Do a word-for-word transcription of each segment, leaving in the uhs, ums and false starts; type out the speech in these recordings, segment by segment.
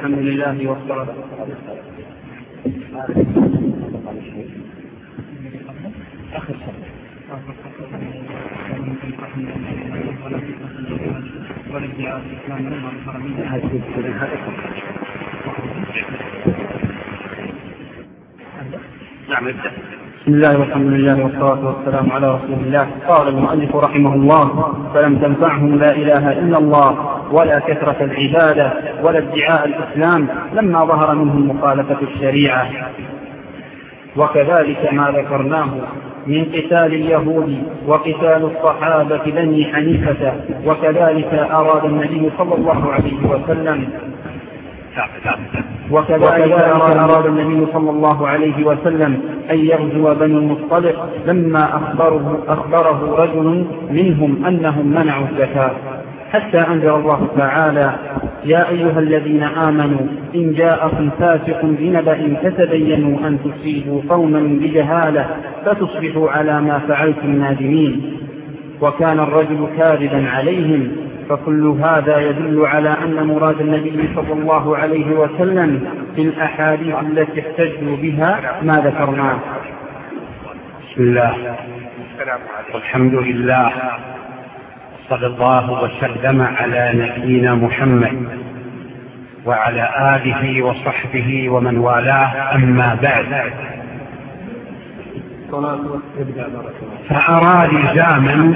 والحمد لله والصلاة بسم الله والحمد لله والصلاة والسلام على رسول الله. قال المؤلف رحمه الله: فلم تنفعهم لا إله إلا الله ولا كثرة العبادة ولا ادعاء الإسلام لما ظهر منهم مخالفة الشريعة. وكذلك ما ذكرناه من قتال اليهود وقتال الصحابة بني حنيفة. وكذلك أراد النبي صلى الله عليه وسلم وكذلك أراد النبي صلى الله عليه وسلم أن يغزو بني المصطلق لما أخبره, أخبره رجل منهم أنهم منعوا الزكاة، حتى أنزل الله تعالى: يا أيها الذين آمنوا إن جاءكم فاسق بنبأ فتبينوا أن تصيبوا قوما بجهالة فتصبحوا على ما فعلتم نادمين. وكان الرجل كاذبا عليهم. فكل هذا يدل على أن مراد النبي صلى الله عليه وسلم في الأحاديث التي احتجوا بها ما ذكرناه. بسم الله والحمد لله، صلى الله وسلم على نبينا محمد وعلى آله وصحبه ومن والاه، أما بعد. فأرى لزاما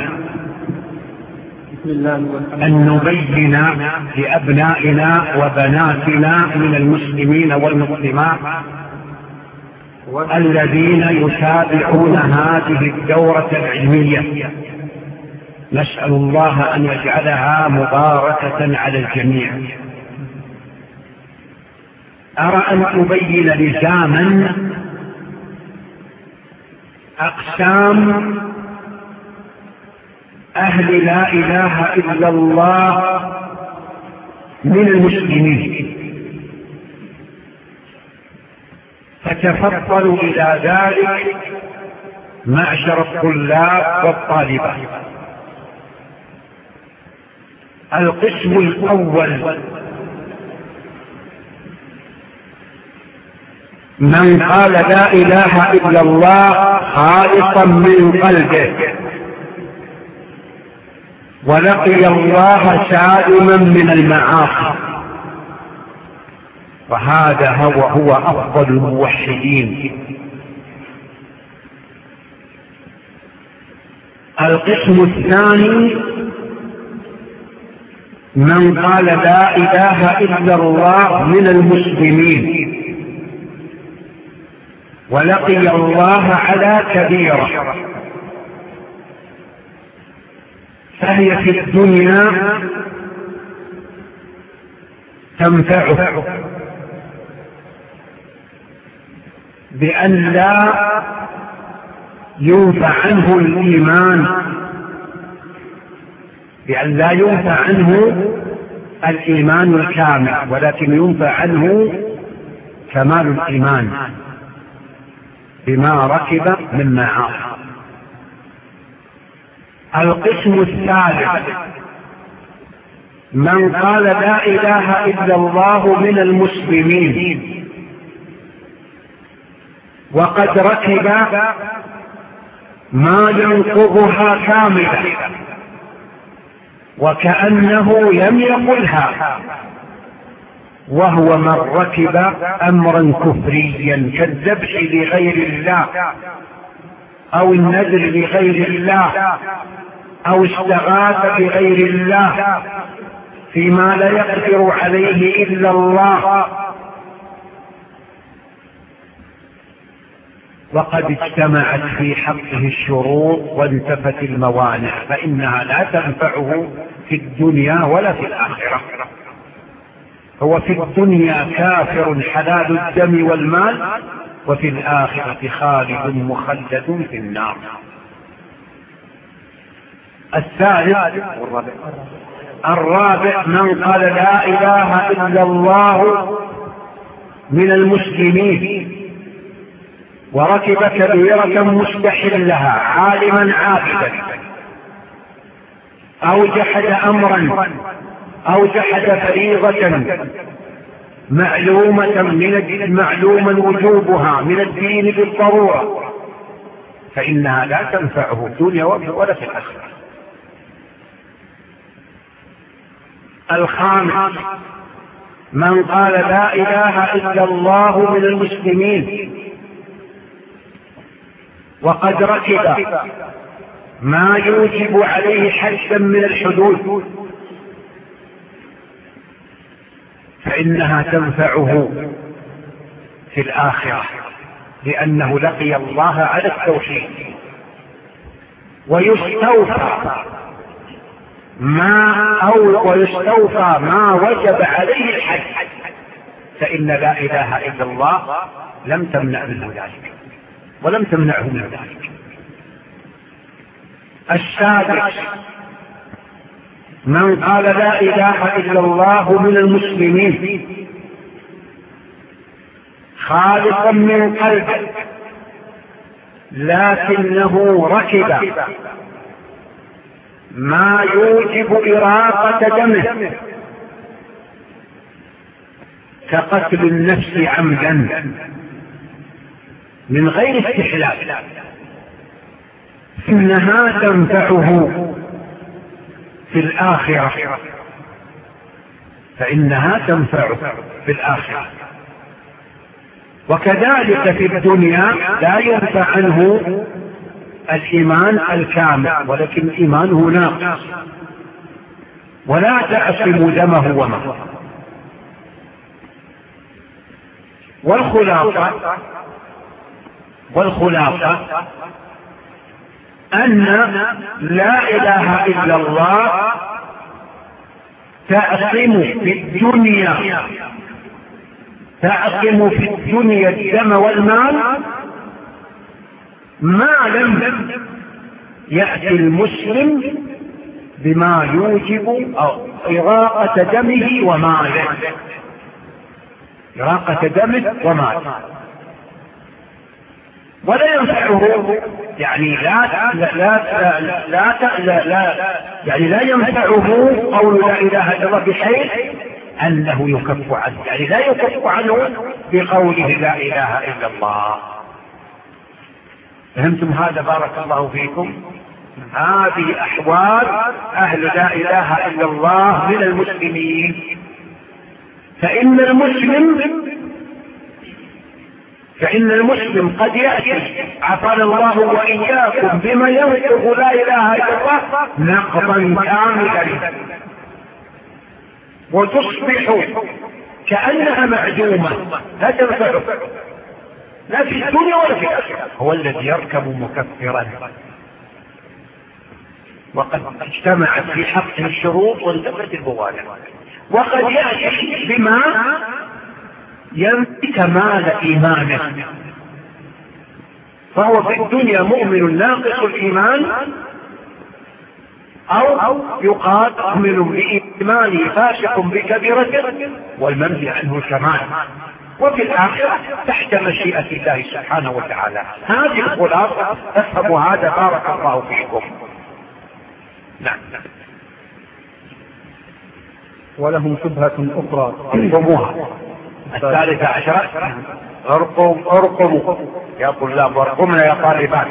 أن نبين لأبنائنا وبناتنا من المسلمين والمسلمات الذين يتابعون هذه الدورة العلمية، نسأل الله أن يجعلها مباركة على الجميع. أرى أن أبين لزاما أقسام أهل لا إله إلا الله من المسلمين، فتفضلوا إلى ذلك معشر الطلاب والطالبات. القسم الأول: من قال لا إله إلا الله خالصا من قلبه ولقي الله سالما من المعاصي، وهذا هو, هو أفضل الموحدين. القسم الثاني: من قال لا إله إلا الله من المسلمين ولقي الله على كبيرة، فهي في الدنيا تنفعه بأن لا ينفع عنه الإيمان، بأن لا ينفع عنه الإيمان الكامل، ولكن ينفع عنه كمال الإيمان بما ركب من معاصي. القسم الثالث: من قال لا إله إلا الله من المسلمين وقد ركب ما ينقضها كاملة وكأنه لم يقلها، وهو من ركب أمرا كفريا كالذبح لغير الله أو النذر لغير الله أو استغاث بغير الله فيما لا يقدر عليه إلا الله، وقد اجتمعت في حقه الشروط وانتفت الموانع، فإنها لا تنفعه في الدنيا ولا في الآخرة. هو في الدنيا كافر حلال الدم والمال، وفي الآخرة خالد مخلد في النار. الثالث الرابع: من قال لا إله إلا الله من المسلمين وركب كبيرة مستحلها عالما عابدا أو جحد أمرا أو جحد فريضة معلومة من معلوما وجوبها من الدين بالضرورة، فإنها لا تنفعه في الدنيا ولا في الآخرة. الخامس من قال لا إله إلا الله من المسلمين وقد ركب ما يوجب عليه حدا من الحدود فإنها تنفعه في الآخرة، لأنه لقي الله على التوحيد. ويستوفى ما أو ويستوفى ما وجب عليه الحج، فإن لا إله إلا الله لم تمنع منه ذلك ولم تمنعه من ذلك. السادس من قال لا إله إلا الله من المسلمين خالصا من قلبه لكنه ركب ما يوجب إراقة دمه كقتل النفس عمدا من غير استحلال، إنها تنفعه في الآخرة فإنها تنفعه في الآخرة. وكذلك في الدنيا لا ينفع عنه الإيمان الكامل، ولكن إيمانه ناقص ولا تعصم دمه ومه. والخلاصة والخلاصة أن لا إله إلا الله تعصم في الدنيا تعصم في الدنيا الدم والمال ما لم يأتي المسلم بما يوجب أو إراقة دمه وماله، إراقة دمه وماله. ولا ينفعه يعني لا لا لا لا, لا, لا يعني لا ينفعه قول لا إله إلا الله بحيث أنه يكف عنه، يعني لا يكف عنه بقوله لا إله إلا الله. فهمتم هذا؟ بارك الله فيكم. هذه أحوال أهل لا إله إلا الله من المسلمين. فإن المسلم فإن المسلم قد يأتي عافانا الله وإياكم بما ينقض لا إله إلا الله نقضا كاملا وتصبح كأنها معدومة لا تنفعه لا في الدنيا ولا في الآخرة. هو الذي يركب مكفرا وقد اجتمعت في حقه الشروط وانتفت الموانع، وقد يأتي بما ينفي كمال إيمانه، فهو في الدنيا مؤمن ناقص الإيمان أو يقال مؤمن بإيمانه فاسق بكبيرته والمنهي عنه الكمال، وفي الآخرة تحت مشيئة الله سبحانه وتعالى. هذه الخلاصة تفهموا هذا بارك الله فيكم. نعم. ولهم شبهة أخرى ارقموها. الثالثة عشرة ارقم ارقموا يا طلاب وارقمنا يا طالبات.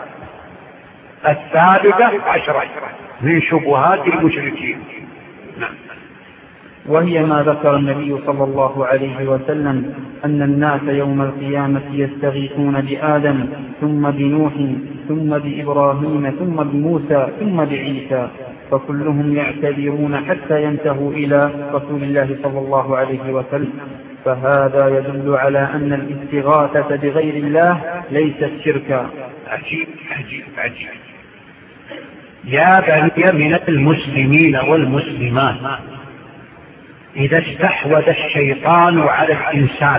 الثالثة عشرة من شبهات المشركين. نعم. وهي ما ذكر النبي صلى الله عليه وسلم أن الناس يوم القيامة يستغيثون بآدم ثم بنوح ثم بإبراهيم ثم بموسى ثم بعيسى، فكلهم يعتذرون حتى ينتهوا إلى رسول الله صلى الله عليه وسلم. فهذا يدل على أن الاستغاثة بغير الله ليست شركا. عجيب عجيب عجيب. يا بني من المسلمين والمسلمات، إذا استحوذ الشيطان على الإنسان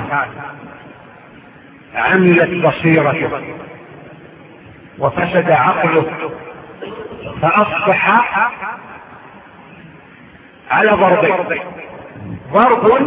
عملت بصيرته وفسد عقله فأصبح على ضربين: ضرب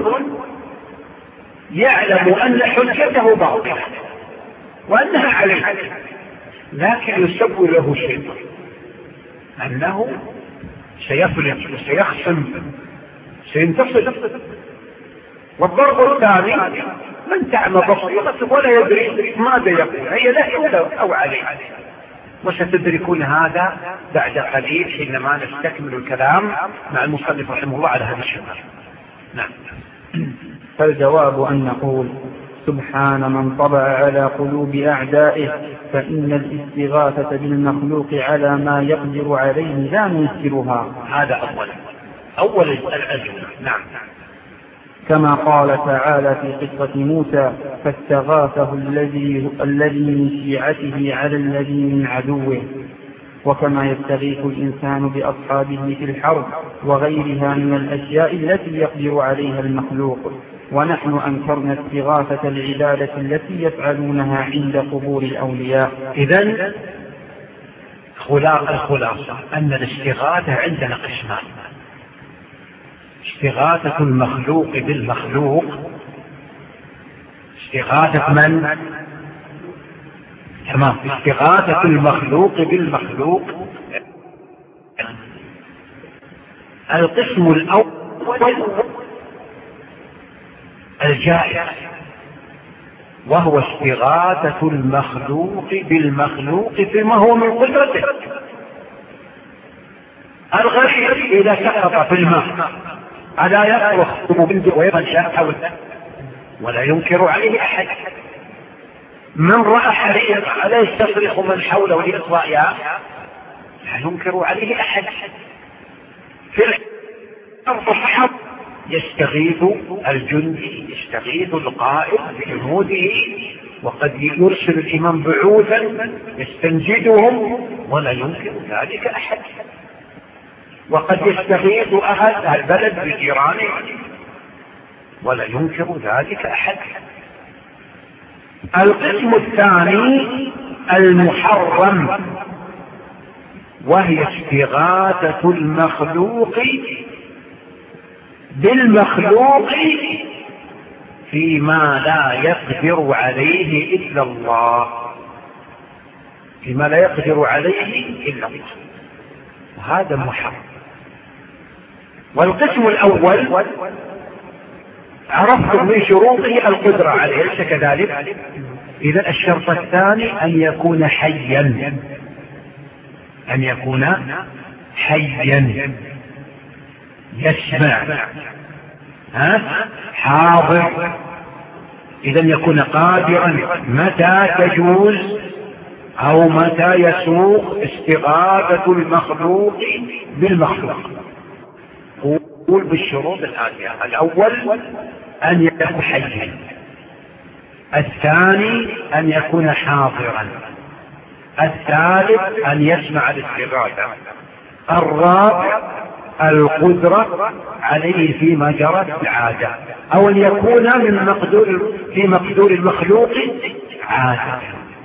يعلم أن حجته باطلة وأنها عليه، لكن يسوي له الشيطان أنه سيفلت وسيخصم سينتصر، والضرب الثاني من تعمى بصيرته ولا يدري ماذا يقول، هي لا أو عليه. وستدركون هذا بعد قليل حينما نستكمل الكلام مع المصنف رحمه الله على هذا الشيء. نعم. فالجواب أن نقول سبحان من طبع على قلوب أعدائه، فإن الاستغاثة بالمخلوق على ما يقدر عليه لا ننكرها. هذا أولا أول الأجوبة. نعم. كما قال تعالى في قصة موسى فاستغاثه الذي الذي من شيعته على الذي من عدوه، وكما يستغيث الإنسان بأصحابه في الحرب وغيرها من الأشياء التي يقدر عليها المخلوق. ونحن أنكرنا استغاثة العبادة التي يفعلونها عند قبور الأولياء. إذن الخلاصة أن الاستغاثة عندنا قسمان: استغاثة المخلوق بالمخلوق، استغاثة من؟ تمام. استغاثة المخلوق بالمخلوق. القسم الأول الجائز، وهو استغاثة المخلوق بالمخلوق فيما هو من قدرته. الغريب إذا سقط في الماء ألا يصرخ وينشأ حوله ولا ينكر عليه أحد؟ من رأى حريقا ألا يستصرخ من حوله لإطفائها؟ لا ينكر عليه أحد. في الأرض الحرب يستغيث الجندي، يستغيث القائد بجنوده، وقد يرسل الإمام بعوثا يستنجدهم ولا ينكر ذلك أحد. وقد يستغيث أهل البلد بجيرانه ولا ينكر ذلك أحد. القسم الثاني المحرم، وهي استغاثة المخلوق بالمخلوق فيما لا يقدر عليه إلا الله، فيما لا يقدر عليه إلا الله، وهذا محرم. والقسم الأول عرفتم من شروطه القدرة عليه، ليس كذلك؟ إذا الشرط الثاني أن يكون حيا، أن يكون حيا يسمع، ها؟ حاضر. إذا يكون قادرا متى تجوز أو متى يسوق استغاثة المخلوق بالمخلوق. قول بالشروط الآتية: الأول أن يكون حيا، الثاني أن يكون حاضرا، الثالث أن يسمع الاستغاثة، الرابع القدرة عليه فيما جرت العادة، أو أن يكون من مقدور في مقدور المخلوق عادة.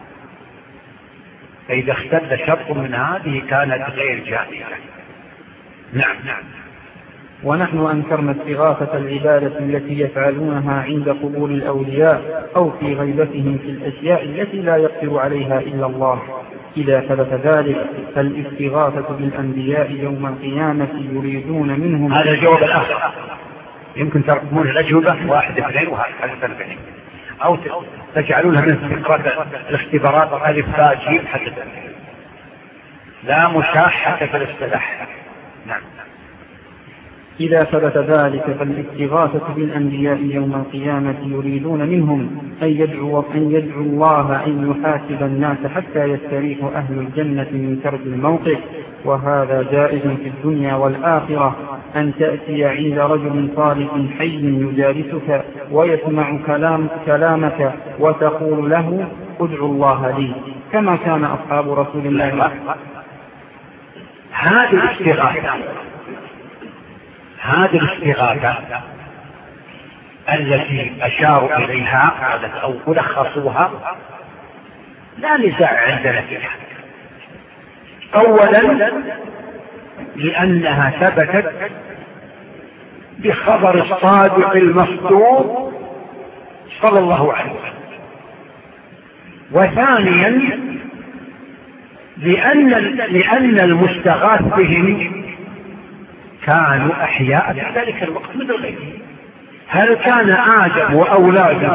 فإذا اختل شرط من هذه كانت غير جائزة. نعم. نعم. ونحن أنكرنا استغاثة العبادة التي يفعلونها عند قبور الأولياء أو في غيبتهم في الأشياء التي لا يقدر عليها إلا الله. إذا ثبت ذلك فالاستغاثة بالأنبياء يوم القيامة يريدون منهم. هذا الجواب الآخر، يمكن ترقمون الأجوبة واحد اثنين وهذا ثلاثين، أو تجعلونها من فكرة الاختبارات ألف باء جيم حتى لا مشاحة في الاصطلاح. نعم. إذا ثبت ذلك فالاستغاثة بالأنبياء يوم القيامة يريدون منهم أن يدعوا, أن يدعوا الله أن يحاسب الناس حتى يستريح أهل الجنة من كرب الموقف. وهذا جائز في الدنيا والآخرة، أن تأتي عند رجل صالح حي يجالسك ويسمع كلام كلامك وتقول له ادعو الله لي، كما كان أصحاب رسول الله. هذه الاستغاثة هذه الاستغاثة التي أشاروا إليها أو ألخصوها لا نزاع عندنا فيها. أولا لأنها ثبتت بخبر الصادق المصدوق صلى الله عليه وسلم. وثانيا لأن, لأن المستغاث بهم كانوا أحياء في ذلك الوقت مثل غيرهم. هل كان آدم وأولاده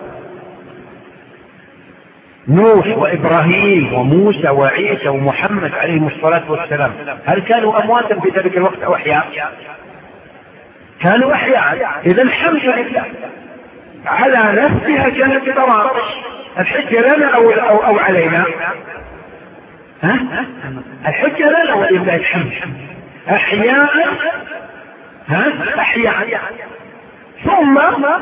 نوح وإبراهيم وموسى وعيسى ومحمد عليهم الصلاة والسلام هل كانوا أمواتا في ذلك الوقت أو أحياء؟ كانوا أحياء. إذا الحمد لله على نفسها كانت تراقش. الحجة لنا أو, أو, أو علينا؟ ها؟ الحجة لنا ولله الحمد. أحياء ها؟ أحياء. ثم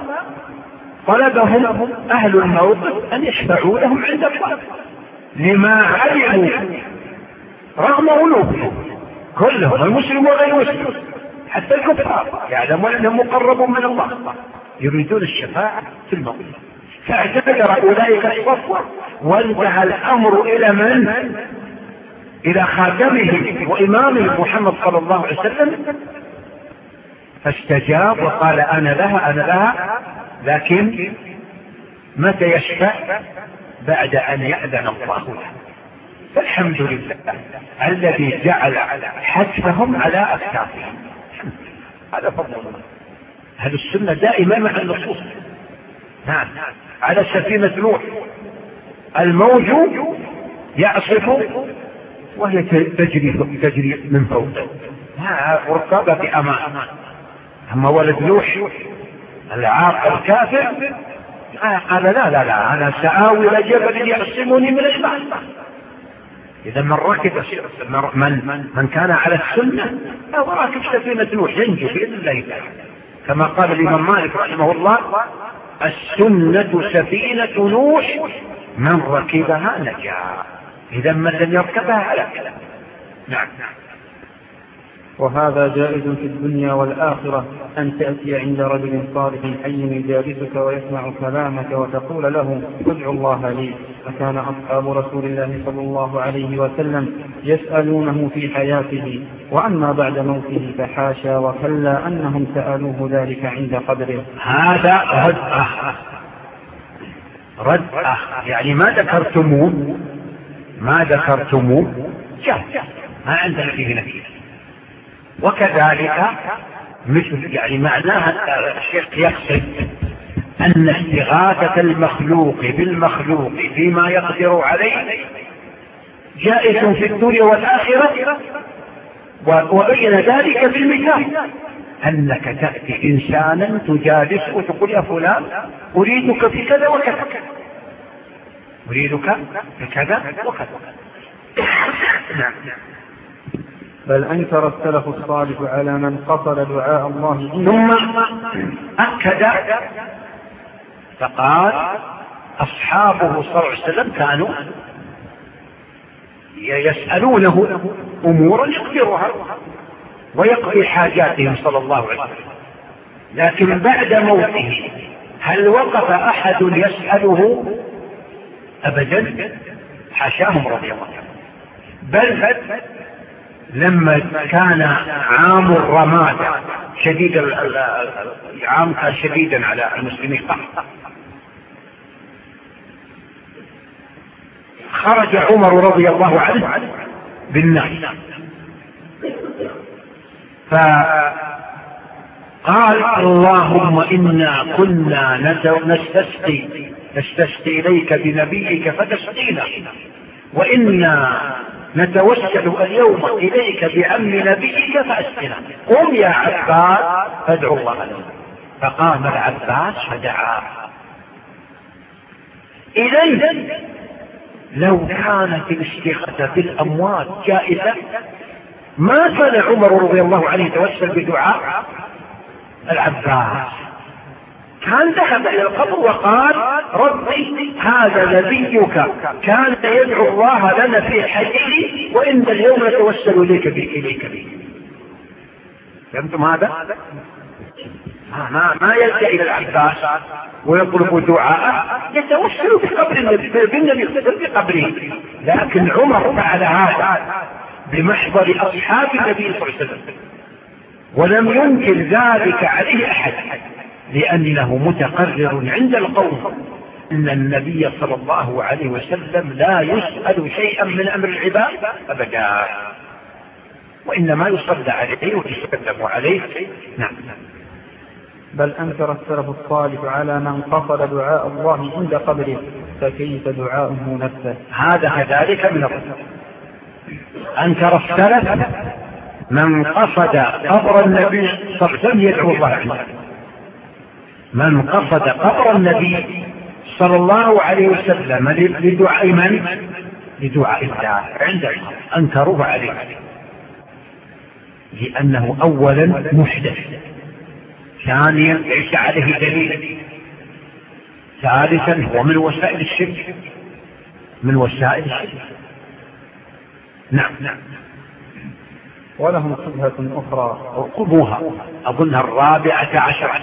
طلبهم أهل الموقف أن يشفعوا لهم عند الله لما علموا رغم أنوفهم كلهم المسلم وغير المسلم حتى الكفار يعلمون أنهم مقربون من الله يريدون الشفاعة في الموقف. فاعتذر أولئك الصفوة وانتهى الأمر إلى من؟ إلى خاتمهم وإمامهم محمد صلى الله عليه وسلم، فاستجاب وقال أنا لها أنا لها، لكن متى يشفع؟ بعد أن يأذن الله له. فالحمد لله الذي جعل حتفهم على أكتافهم. هذا فضل الله. هذه السنة دائما مع النصوص. نعم. على سفينة نوح الموج يعصف وهي تجري تجري من فوقه وركابها في أمان. أما ولد نوح العاق الكافر قال لا لا لا أنا سآوي إلى جبل يعصمني من الماء. إذا من ركب من من كان على السنة أو راكب سفينة نوح ينجو بإذن الله تعالى، كما قال الإمام مالك رحمه الله السنة سفينة نوح من ركبها نجا. إذا من لم يركبها هلك. نعم. وهذا جائز في الدنيا والآخرة، أن تأتي عند رجل صالح حي يجالسك ويسمع كلامك وتقول له ادع الله لي. فكان أصحاب رسول الله صلى الله عليه وسلم يسألونه في حياته، وأما بعد موته فحاشا وكلا أنهم سألوه ذلك عند قبره. هذا رد أخ رد أخ يعني ما ذكرتموه ما ذكرتموه جاء ما عندنا فيه نتيجة. وكذلك مثل يعني معناها الشيخ يقصد أن استغاثة المخلوق بالمخلوق فيما يقدر عليه جائز في الدنيا والآخرة، وبين ذلك في المثال أنك تأتي إنسانا تجالسه وتقول يا فلان أريدك في كذا وكذا، أريدك في كذا وكذا. نعم. بل أنكر السلف الصالح على من قصد دعاء الله. ثم أكد فقال أصحابه صلى الله عليه وسلم كانوا يسألونه أمورا يقدرها ويقضي حاجاتهم صلى الله عليه وسلم، لكن بعد موته هل وقف أحد يسأله؟ أبدا، حاشاهم رضي الله عنه. بل لما كان عام الرماد شديد العام كان شديدا على المسلمين، خرج عمر رضي الله عنه بالناس فقال اللهم إنا كنا نستسقي نستسقي إليك بنبيك فتسقينا، وإنا نتوسل اليوم إليك بعم نبيك فأسقنا، قم يا عباس فادعوا الله لنا. فقام العباس فدعا. إذن لو كانت الاستغاثة بالأموات جائزة ما كان عمر رضي الله عنه يتوسل بدعاء العباس، كان ذهب إلى القبر وقال ربي هذا نبيك كان يدعو الله لنا في حياته وإن اليوم نتوسل إليك إليك به. فهمتم هذا؟ ما ما يلجأ إلى العباس ويطلب دعاءه، يتوسل بقبر النبي بالنبي بقبره. لكن عمر فعل هذا بمحضر أصحاب النبي صلى الله عليه وسلم ولم ينكر ذلك عليه أحد، لأنه متقرر عند القوم أن النبي صلى الله عليه وسلم لا يسأل شيئا من أمر العباد أبدا، وإنما يصلى عليه ويسلم عليه. نعم. بل أنكر السلف الصالح على من قصد دعاء الله عند قبره، فكيف دعاؤه نفسه؟ هذا كذلك من الرسل. أنكر السلف من قصد قبر النبي صلى الله عليه وسلم يدعو الله عنه، من قصد قبر النبي صلى الله عليه وسلم لدعاء من؟ لدعاء الله عند أنكروه عليه، لأنه أولا محدث، ثانيا ليس عليه دليل، ثالثا هو من وسائل الشرك، من وسائل الشرك. نعم نعم. ولهم شبهة أخرى ارقبوها، أظنها الرابعة عشر.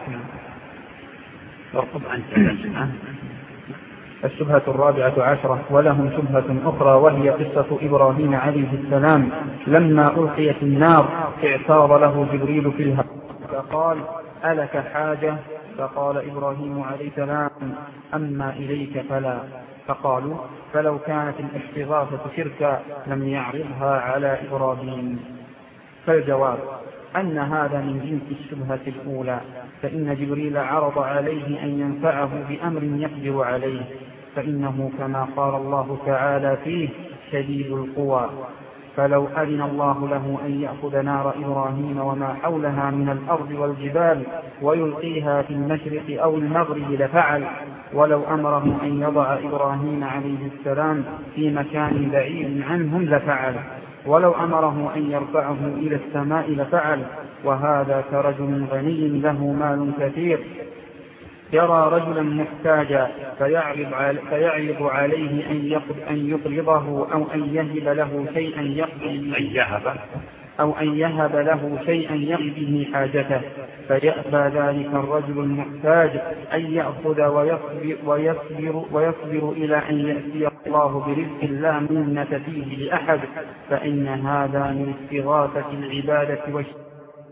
ارقب أنت. الشبهة الرابعة عشرة. ولهم شبهة أخرى وهي قصة إبراهيم عليه السلام لما ألقي في النار اعترض له جبريل في الهواء فقال: ألك حاجة؟ فقال إبراهيم عليه السلام: أما إليك فلا. فقالوا: فلو كانت الاستغاثة شركا لم يعرضها على إبراهيم. فالجواب أن هذا من جنس الشبهة الأولى، فإن جبريل عرض عليه أن ينفعه بأمر يقدر عليه، فإنه كما قال الله تعالى فيه: شديد القوى. فلو أذن الله له أن يأخذ نار إبراهيم وما حولها من الأرض والجبال ويلقيها في المشرق أو المغرب لفعل، ولو أمره أن يضع إبراهيم عليه السلام في مكان بعيد عنهم لفعل، ولو أمره أن يرفعه إلى السماء لفعل. وهذا كرجل غني له مال كثير يرى رجلا محتاجا فيعرض, علي فيعرض عليه أن يقرضه أو أن يهب له شيئا يقضي أو أن يهب له شيئا يقضي به حاجته، فيأبى ذلك الرجل المحتاج أن يأخذ ويصبر, ويصبر, ويصبر إلى أن يأتي الله برزق لا منة فيه لأحد، فإن هذا من استغاثة العبادة والشرك.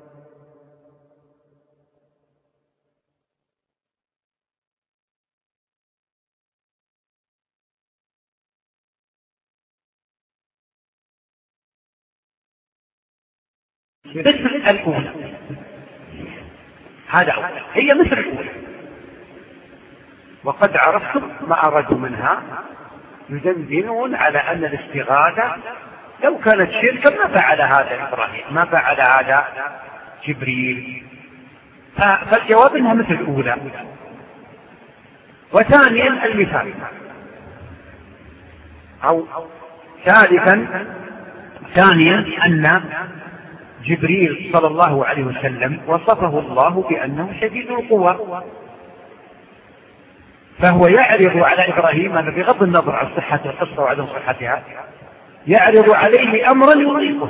مثل الأولى، هذا أول. هي مثل الأولى، وقد عرفتم ما أرادوا منها، يدندنون على أن الاستغاثة لو كانت شركا ما فعل هذا إبراهيم، ما فعل هذا جبريل. فالجواب إنها مثل الأولى. وثانيا المثال، أو ثالثا ثانيا أن جبريل صلى الله عليه وسلم وصفه الله بأنه شديد القوى، فهو يعرض على إبراهيم، أنا بغض النظر عن صحة القصة وعدم صحتها، يعرض عليه أمرا يطيقه.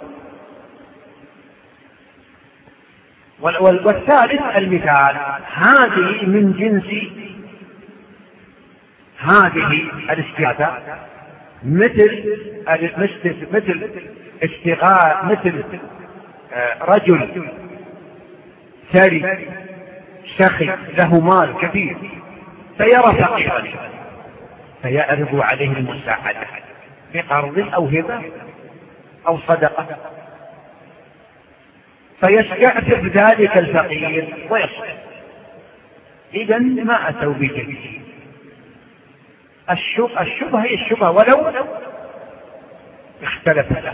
والثالث المثال، هذه من جنس هذه الاستغاثة، مثل مثل استغاثة مثل رجل ثري سخي له مال كثير فيرى فقيرا فيعرض عليه المساعدة بقرض أو هبة أو صدقة، فيستعتب ذلك الفقير ويصبر. إذن ما أتوا بجديد. الشبهة هي الشبهة ولو اختلفت،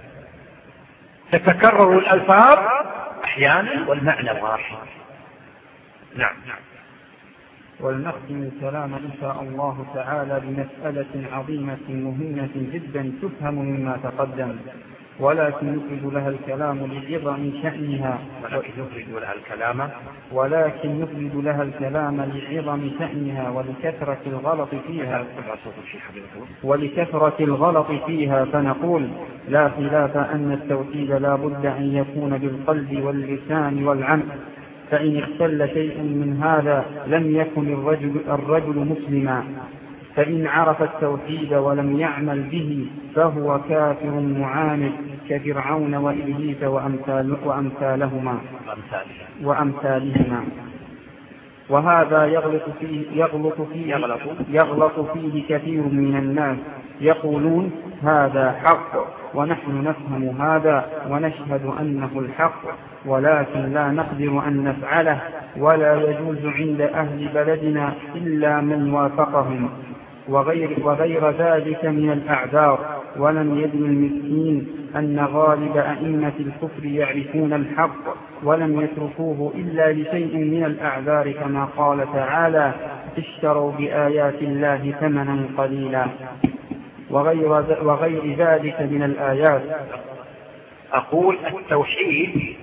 تتكرر الألفاظ أحيانا والمعنى واحد. نعم. ولنختم الكلام إن شاء الله تعالى بمسألة عظيمة مهمة جدا تفهم مما تقدم، ولكن نفرد لها الكلام لعظم شأنها ولكن نفرد لها الكلام ولكن نفرد لها الكلام لعظم شأنها ولكثرة الغلط فيها ولكثرة الغلط فيها فنقول: لا خلاف أن التوحيد لا بد أن يكون بالقلب واللسان والعمل، فإن اختل شيء من هذا لم يكن الرجل, الرجل مسلما، فإن عرف التوحيد ولم يعمل به فهو كافر معاند كفرعون وإبليس وأمثال وأمثالهما وأمثالهما وهذا يغلط فيه, يغلط فيه, يغلط. يغلط فيه كثير من الناس، يقولون هذا حق ونحن نفهم هذا ونشهد أنه الحق، ولكن لا نقدر أن نفعله، ولا يجوز عند أهل بلدنا إلا من وافقهم، وغير, وغير ذلك من الأعذار. ولم يدن المسكين أن غالب أئمة الكفر يعرفون الحق ولم يتركوه إلا لشيء من الأعذار، كما قال تعالى: اشتروا بآيات الله ثمنا قليلا، وغير, وغير ذلك من الآيات. أقول التوحيد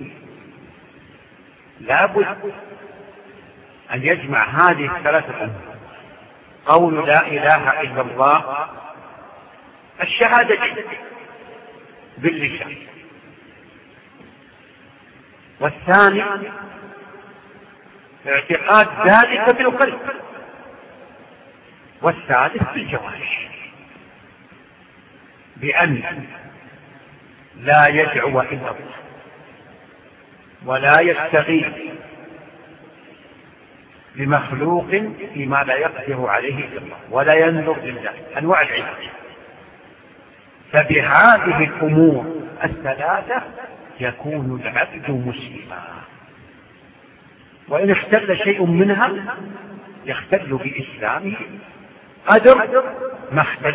لابد أن يجمع هذه الثلاثة أمور: قول لا إله إلا الله، الشهادة باللسان، والثاني اعتقاد ذلك بالقلب، والثالث بالجوارح، بأن لا يدعو إلا الله ولا يستغيث بمخلوق فيما لا يقدر عليه إلا الله ولا ينظر لله، أنواع العبادة. فبهذه الأمور الثلاثة يكون العبد مسلما، وإن اختل شيء منها يختل بإسلامه قدر ما اختل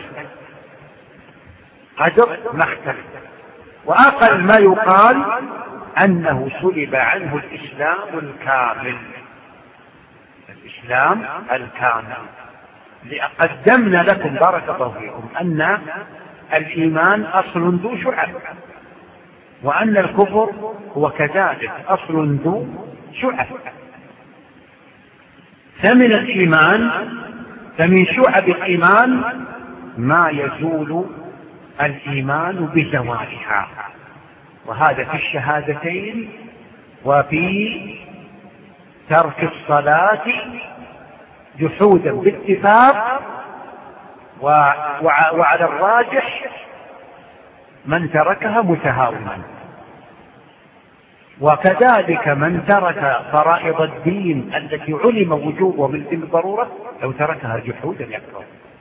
قدر ما اختل وأقل ما يقال أنه سلب عنه الإسلام الكامل. الإسلام الكامل قدمنا لكم بارك الله فيكم أن الإيمان أصل ذو شعب، وأن الكفر هو كذلك أصل ذو شعب. فمن الإيمان فمن شعب الإيمان ما يزول الإيمان بزوالها، وهذا في الشهادتين وفي ترك الصلاة جحودا باتفاق، وعلى الراجح من تركها متهاونا، وكذلك من ترك فرائض الدين التي علم وجوبها بالضرورة لو تركها جحودا يكفر.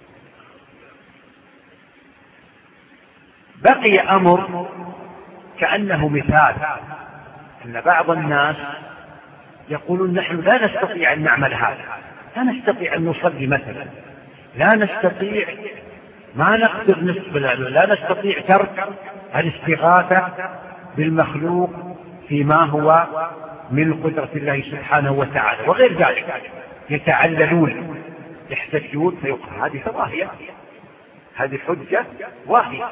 بقي أمر كأنه مثال، أن بعض الناس يقولون نحن لا نستطيع أن نعمل هذا، لا نستطيع أن نصلي مثلا، لا نستطيع ما نقدر نسبة، لا نستطيع ترك الاستغاثة بالمخلوق فيما هو من قدرة الله سبحانه وتعالى وغير ذلك. يتعللون يحتجون فيقول هذه واهية، هذه حجة واهية.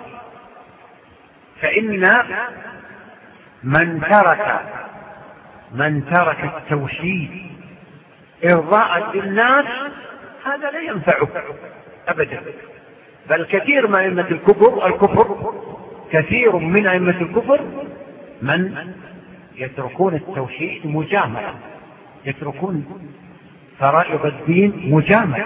فإن من ترك من ترك التوحيد إرضاء للناس هذا لا ينفعه أبدا، بل كثير من أئمة الكفر الكفر كثير من أئمة الكفر من يتركون التوحيد مجاملة، يتركون فرائض الدين مجاملة.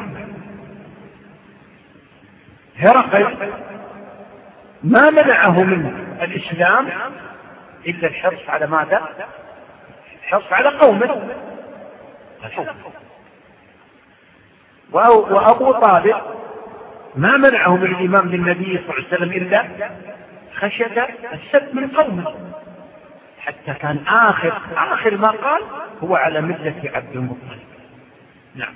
هرقل ما منعه من الإسلام إلا الحرص على ماذا؟ الحرص على قومه. وأبو طالب ما منعه من الإمام للنبي صلى الله عليه وسلم إلا خشية السب من قومه، حتى كان آخر آخر ما قال هو على ملة عبد المطلب. نعم.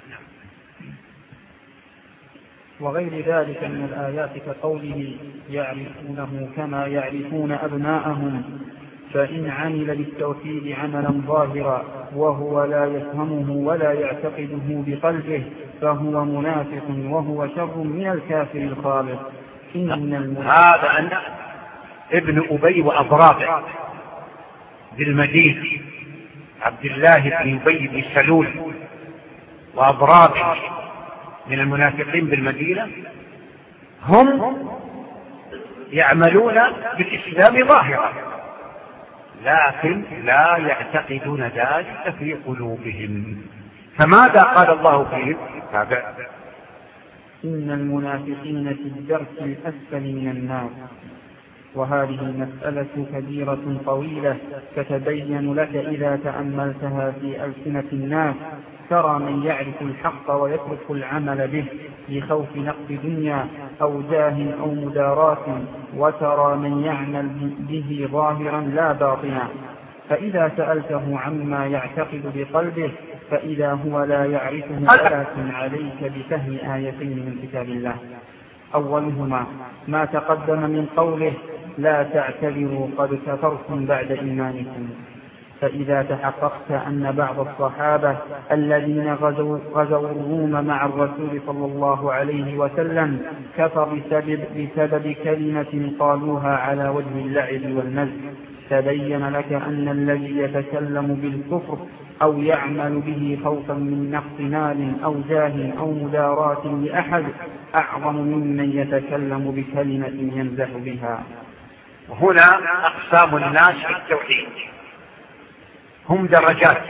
وغير ذلك من الآيات كقوله يعرفونه كما يعرفون أبناءهم، فإن عمل بالتوحيد عملا ظاهرا وهو لا يفهمه ولا يعتقده بقلبه فهو منافق وهو شر من الكافر الخالص. إن هذا أن ابن أبي وأضرابه بالمدينة، عبد الله بن أبي بن سلول وأضرابه من المنافقين بالمدينة هم يعملون بالإسلام ظاهرا لكن لا يعتقدون ذلك في قلوبهم. فماذا قال الله فيهم؟ تابع: إن المنافقين في الدرك الأسفل من النار. وهذه المسألة كبيرة طويلة تتبين لك إذا تأملتها في ألسنة الناس، ترى من يعرف الحق ويترك العمل به لخوف نقص دنيا أو جاه أو مداراة، وترى من يعمل به ظاهرا لا باطنا. فإذا سألته عما يعتقد بقلبه فإذا هو لا يعرفه، ولكن عليك بفهم آيتين من كتاب الله. أولهما ما تقدم من قوله لا تعتذروا قد كفرتم بعد إيمانكم. فإذا تحققت أن بعض الصحابة الذين غزوا, غزوا الروم مع الرسول صلى الله عليه وسلم كفر بسبب, بسبب كلمة قالوها على وجه اللعب والنزل، تبين لك أن الذي يتكلم بالكفر أو يعمل به خوفا من نقص مال أو جاه أو مداراة لأحد أعظم ممن يتكلم بكلمة يمزح بها. هنا أقسام الناس في التوحيد هم درجات.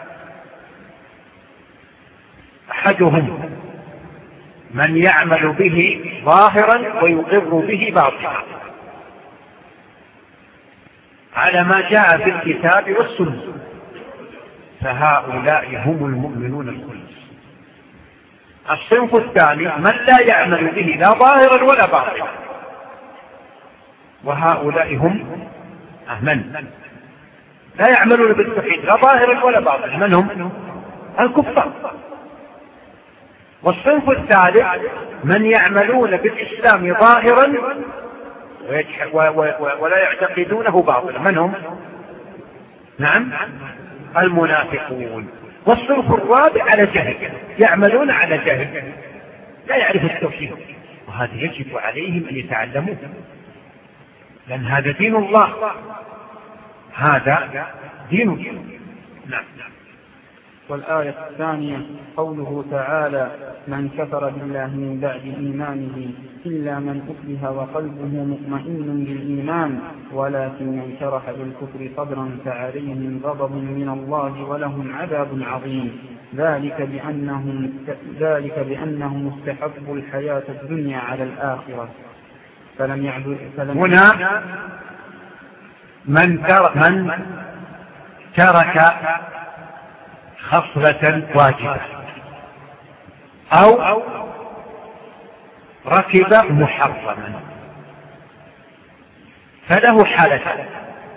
أحدهم من يعمل به ظاهرا ويقر به باطنا على ما جاء في الكتاب والسنة، فهؤلاء هم المؤمنون الخلص. الصنف الثاني من لا يعمل به لا ظاهرا ولا باطنا، وهؤلاء هم من لا يعملون بالتوحيد لا ظاهرا ولا باطنا، من هم؟ الكفار. والصنف الثالث من يعملون بالإسلام ظاهرا ولا يعتقدونه باطلا، من هم؟ نعم المنافقون. والصنف الرابع على جهل، يعملون على جهل لا يعرف التوحيد، وهذا يجب عليهم أن يتعلموه، لأن هذا دين الله، هذا دين الله. نعم. والآية الثانية قوله تعالى من كفر بالله من بعد إيمانه إلا من أكره وقلبه مطمئن بالإيمان ولكن من شرح بالكفر صدرا فعليهم غضب من الله ولهم عذاب عظيم، ذلك بأنهم, ذلك بأنهم استحبوا الحياة الدنيا على الآخرة. فلم يعبد فلم هنا من ترك, من ترك خصلة واجبة أو ركب محرما فله حالتان،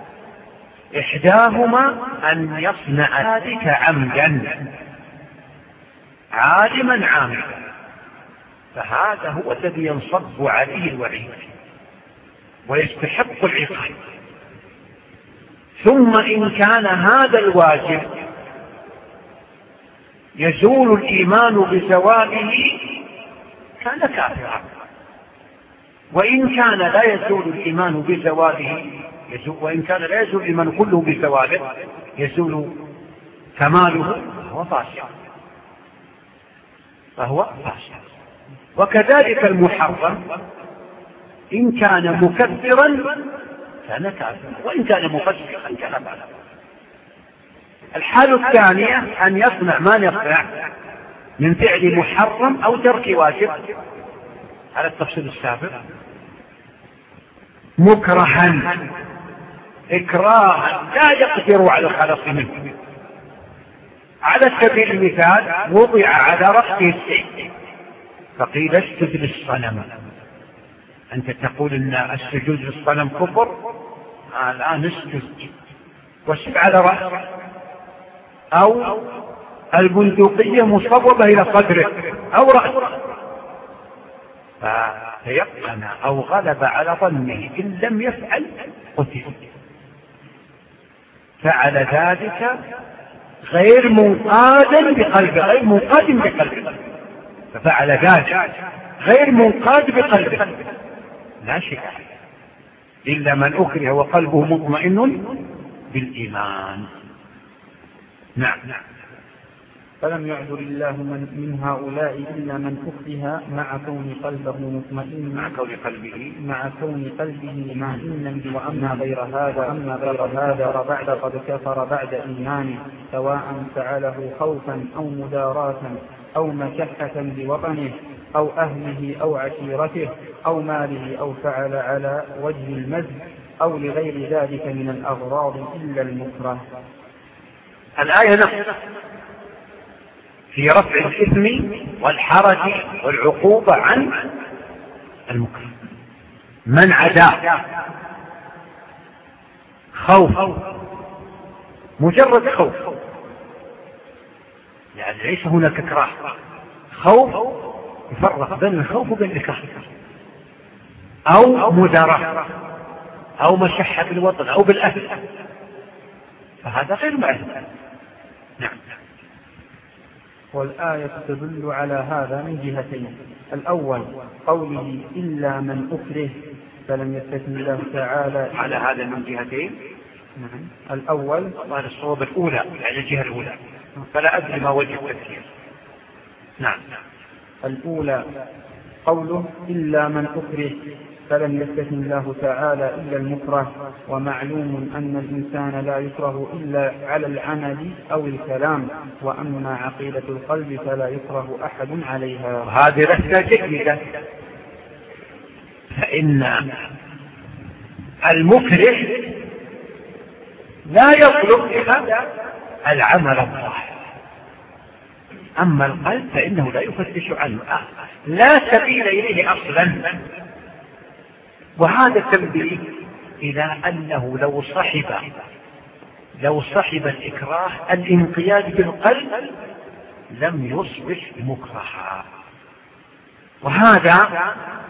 إحداهما أن يصنع ذلك عمدا عالما عاملا، فهذا هو الذي ينصب عليه الوعيد ويستحق العقاب. ثم إن كان هذا الواجب يزول الإيمان بزواله كان كافرا، وإن كان لا يزول الإيمان بزواله يزول وإن كان لا يزول الإيمان كله بزواله يزول كماله فهو فاسق فهو فاسق. وكذلك المحرم إن كان مكفرا كان كافرا، وإن كان مفسقا كان فاسقا. الحالة الثانية أن يصنع ما يصنع من فعل محرم أو ترك واجب على التفصيل السابق مكرها إكراها لا يقدر على الخلاص منه. على سبيل المثال وضع على رأسه السجد فقيل اسجد للصنم، أنت تقول إن السجود للصنم كفر، الآن اسجد واسجد على رأسه. أو البندقية مصوبة إلى صدره أو رأسه، فيقن أو غلب على ظنه إن لم يفعل قتل، فعل ذلك غير منقاد بقلبه غير منقاد بقلبه ففعل ذلك غير منقاد بقلبه لا شيء إلا من أكره وقلبه مطمئن بالإيمان. نعم. فلم يعذر الله من, من هؤلاء إلا من أكره مع كون قلبه مطمئن مع كون قلبه مع كون قلبه مطمئنا، وأما غير هذا أما غير هذا بعد قد كفر بعد إيمانه سواء فعله خوفا أو مداراة أو مشحة بوطنه أو أهله أو عشيرته أو ماله أو فعل على وجه المزج أو لغير ذلك من الأغراض إلا المكره. الآية نفسها في رفع الإثم والحرج والعقوبة عن المكره. من عداه خوف، مجرد خوف، يعني ليس هناك إكراه، خوف يفرق بين الخوف وبين الإكراه، أو مدارة أو مشحة بالوطن أو بالأهل، فهذا غير معلوم. نعم. والآية تدل على هذا من جهتين: الأول قوله إلا من أكره، فلم يستثن الله تعالى على هذا من جهتين. نعم. الأول وهذا الصواب الأولى، يعني الجهة الأولى، فلا أدري ما وجه التفسير. نعم. الأولى قوله إلا من أكره، فلم يستثن الله تعالى إلا المكره، ومعلوم أن الإنسان لا يكره إلا على العمل أو الكلام، وأما عقيدة القلب فلا يكره أحد عليها. وهذه رسالة جيدة، فإن المكره لا يطلب إلا العمل الصالح، أما القلب فإنه لا يفتش عنه، لا سبيل إليه أصلا. وهذا تنبيه إلى أنه لو صحب لو صحب الإكراه الانقياد بالقلب لم يصبح مكرها، وهذا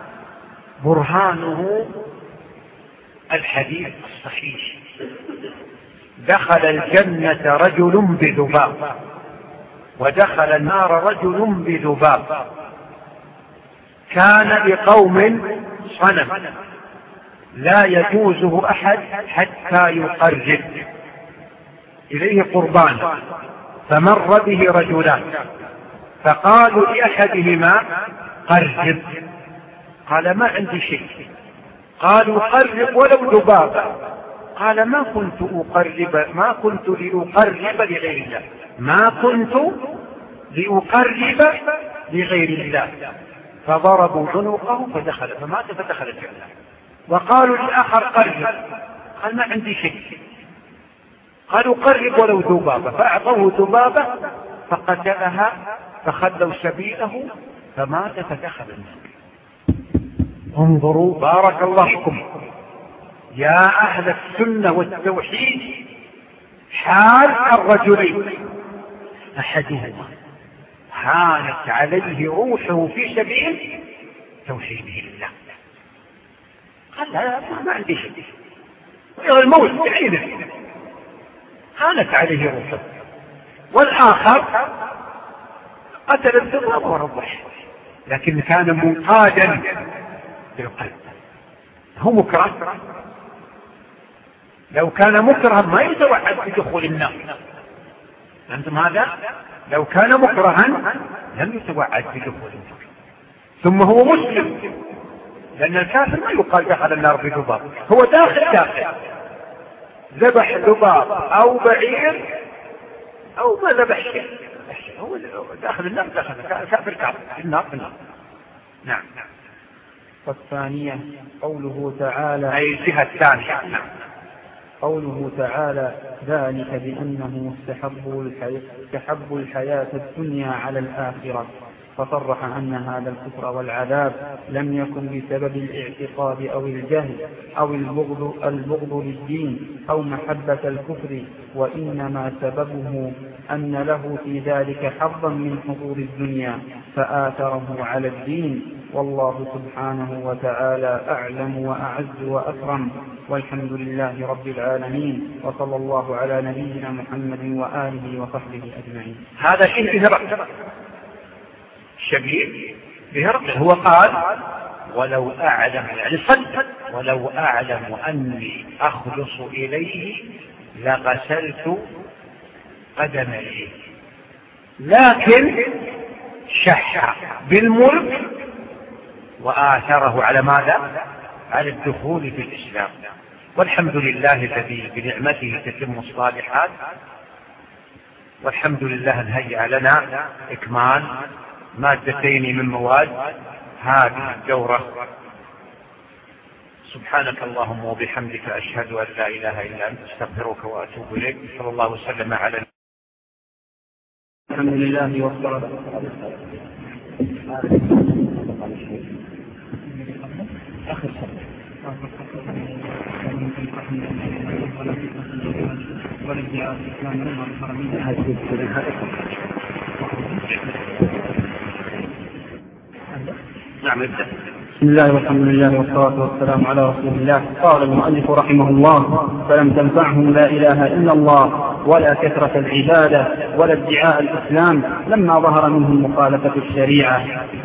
برهانه الحديث الصحيح: دخل الجنة رجل بذباب، ودخل النار رجل بذباب، كان بقوم صنم لا يجوزه أحد حتى يقرب إليه قربان، فمر به رجلان فقالوا لأحدهما قرب، قال ما عندي شيء، قالوا قرب ولو ذبابا، قال ما كنت أقرب ما كنت لأقرب لغير الله ما كنت لأقرب لغير الله فضربوا عنقه فدخل فمات فدخل الجنة. وقالوا للآخر قرب، قال ما عندي شيء، قالوا قرب ولو ذبابة، فأعطوه ذبابة فقتلها فخلوا سبيله فمات فدخل النار. انظروا بارك الله فيكم يا أهل السنة والتوحيد حال الرجلين: أحدهما هانت عليه روحه في سبيل توحيده لله، قال لا ما عندي شيء، الموت بعينه هانت عليه روحه. والآخر قتل الذباب وربح، لكن كان منقادا بالقلب. هو مكره، لو كان مكرها ما يتوعد بدخول النار. أنتم هذا لو كان مكرها لم يتوعد بدخول النار. ثم هو مسلم، لأن الكافر ما يقال دخل النار بذباب، هو داخل داخل ذبح ذباب أو بعير أو ما ذبح شيء، هو داخل النار، داخل كافر كافر في النار في النار. نعم. والثانية قوله تعالى أي الجهة الثانية. نعم. قوله تعالى: ذلك بأنه استحبوا الحياة, استحبوا الحياة الدنيا على الآخرة، فصرح أن هذا الكفر والعذاب لم يكن بسبب الاعتقاد أو الجهل أو البغض, البغض للدين أو محبة الكفر، وإنما سببه أن له في ذلك حظا من حظوظ الدنيا فآثره على الدين. والله سبحانه وتعالى أعلم وأعز وأكرم، والحمد لله رب العالمين، وصلى الله على نبينا محمد وآله وصحبه أجمعين. هذا شيء هرقل شبيه بهرقل، هو قال ولو أعلم، يعني صدق، ولو أعلم أني أخلص إليه لغسلت قدميه، لكن شح بالملك وآثره على ماذا؟ على الدخول في الإسلام. والحمد لله الذي بنعمته تتم الصالحات، والحمد لله أن هيأ لنا إكمال مادتين من مواد هذه الدورة. سبحانك اللهم وبحمدك أشهد أن لا إله إلا أنت، أستغفرك وأتوب إليك. صلى الله وسلم على والحمد لله والصلاة. نعم. بسم الله والحمد لله والصلاة والسلام على رسول الله. قال المؤلف رحمه الله: فلم تنفعهم لا إله إلا الله ولا كثرة العبادة ولا ادعاء الإسلام لما ظهر منهم مخالفة الشريعة.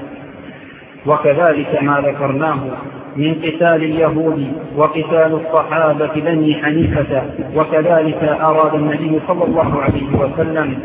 وكذلك ما ذكرناه من قتال اليهود وقتال الصحابة بني حنيفة. وكذلك أراد النبي صلى الله عليه وسلم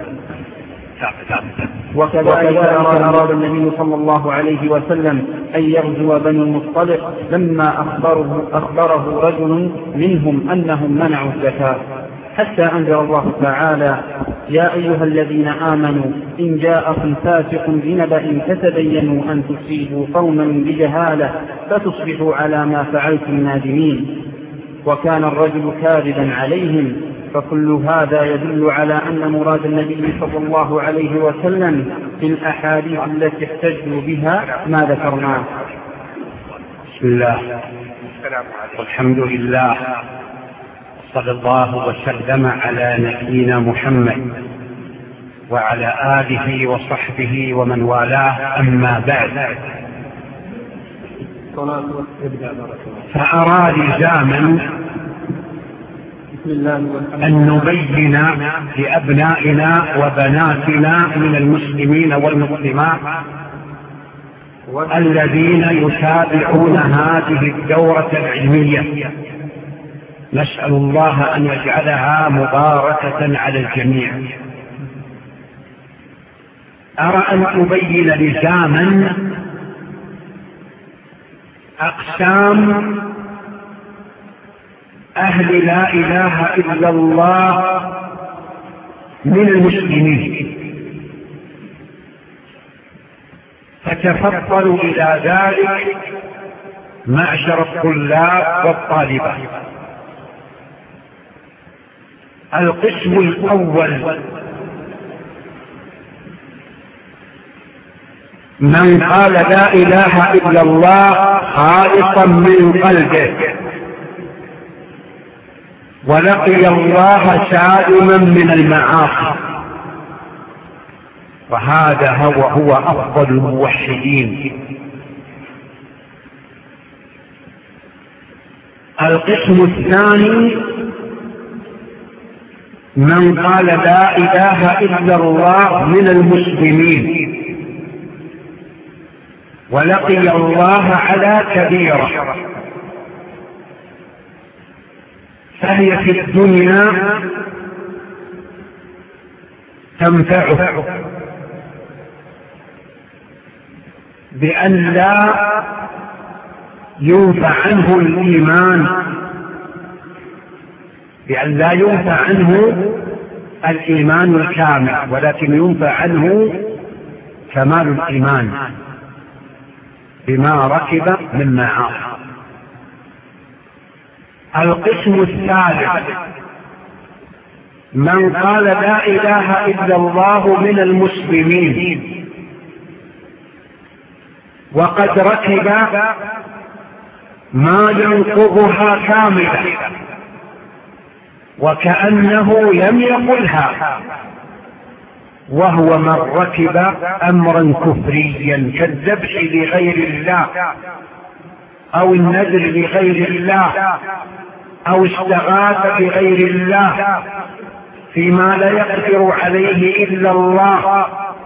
وكذلك أراد النبي صلى الله عليه وسلم أن يغزو بني المصطلق لما أخبره, أخبره رجل منهم أنهم منعوا الزكاة، حتى أنزل الله تعالى: يا أيها الذين آمنوا إن جاءكم فاسق بنبأ فتبينوا أن تصيبوا قوما بجهالة فتصبحوا على ما فعلتم نادمين. وكان الرجل كاذبا عليهم. فكل هذا يدل على أن مراد النبي صلى الله عليه وسلم في الأحاديث التي احتجوا بها ما ذكرناه. بسم الله والحمد لله، صلى الله وسلم على نبينا محمد وعلى آله وصحبه ومن والاه، أما بعد. فأرى لزاما أن نبين لأبنائنا وبناتنا من المسلمين والمسلمات الذين يتابعون هذه الدورة العلمية، نسأل الله أن يجعلها مباركة على الجميع. أرى أن أبين لزاما أقسام أهل لا إله إلا الله من المسلمين، فتفضلوا إلى ذلك معشر الطلاب والطالبات. القسم الأول: من قال لا إله إلا الله خالصا من قلبه ولقي الله سالما من المعاصي، وهذا هو, هو أفضل الموحدين. القسم الثاني: من قال لا إله إلا الله من المسلمين ولقي الله على كبيرة، فهي في الدنيا تنفعه بأن لا ينفع عنه الإيمان، بأن لا ينفع عنه الإيمان الكامل، ولكن ينفع عنه كمال الإيمان بما ركب من معاصي. القسم الثالث: من قال لا إله إلا الله من المسلمين وقد ركب ما ينقضها كاملة وكأنه لم يقلها، وهو من ركب أمرا كفريا كالذبح لغير الله أو النذر لغير الله أو استغاث بغير الله فيما لا يقدر عليه إلا الله،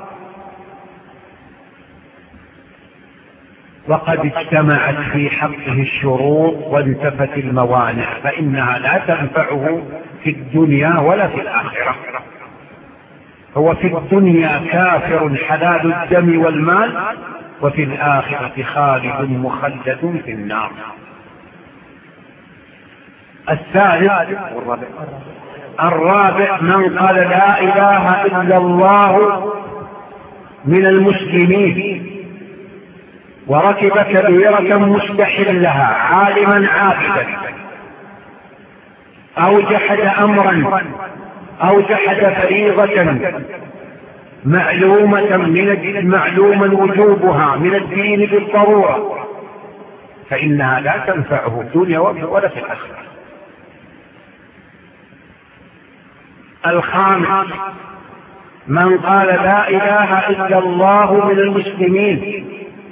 وقد اجتمعت في حقه الشروط وانتفت الموانع، فإنها لا تنفعه في الدنيا ولا في الآخرة. هو في الدنيا كافر حلال الدم والمال، وفي الآخرة خالد مخلد في النار. الثالث الرابع: من قال لا إله إلا الله من المسلمين وركب كبيرة مستحلها عالما عابدا أو جحد أمرا أو جحد فريضة معلومة من معلوما وجوبها من الدين بالضرورة، فإنها لا تنفعه في الدنيا ولا في الآخرة. الخامس من قال لا إله إلا الله من المسلمين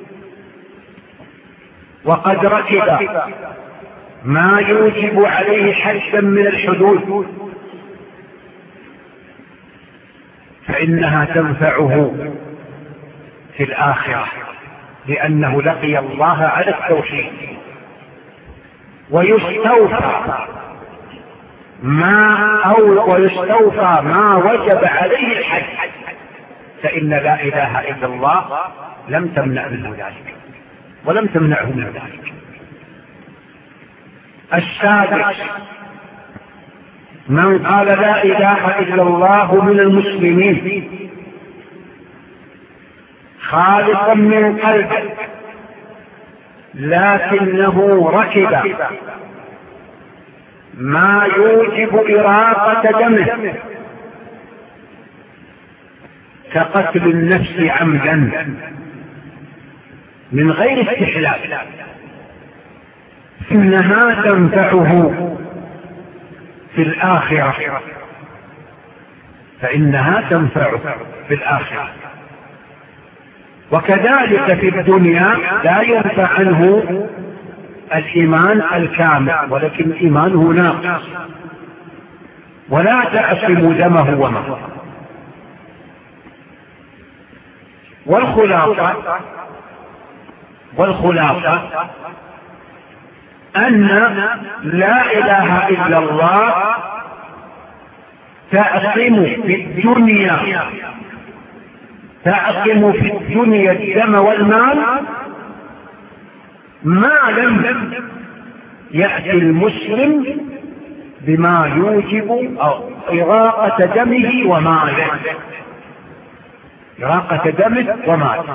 وقد ركب ما يوجب عليه حدا من الحدود فإنها تنفعه في الآخرة، لأنه لقي الله على التوحيد. ويستوفى ما أو ويستوفى ما وجب عليه الحج، فإن لا إله إلا الله لم تمنع منه ذلك ولم تمنعه من ذلك. السادس من قال لا إله إلا الله من المسلمين خالصا من قلبه لكنه ركب ما يوجب إراقة دمه كقتل النفس عمدا من غير استحلال، إنها تنفعه في الآخرة، فإنها تنفعه في الآخرة. وكذلك في الدنيا لا ينفع عنه الإيمان الكامل، ولكن إيمانه ناقص، ولا تعصم دمه ومه. والخلاصة والخلاصة أن لا إله إلا الله تعصم في الدنيا تعصم في الدنيا الدم والمال ما لم يأتي المسلم بما يوجب إراقة دمه وماله، إراقة دمه وماله.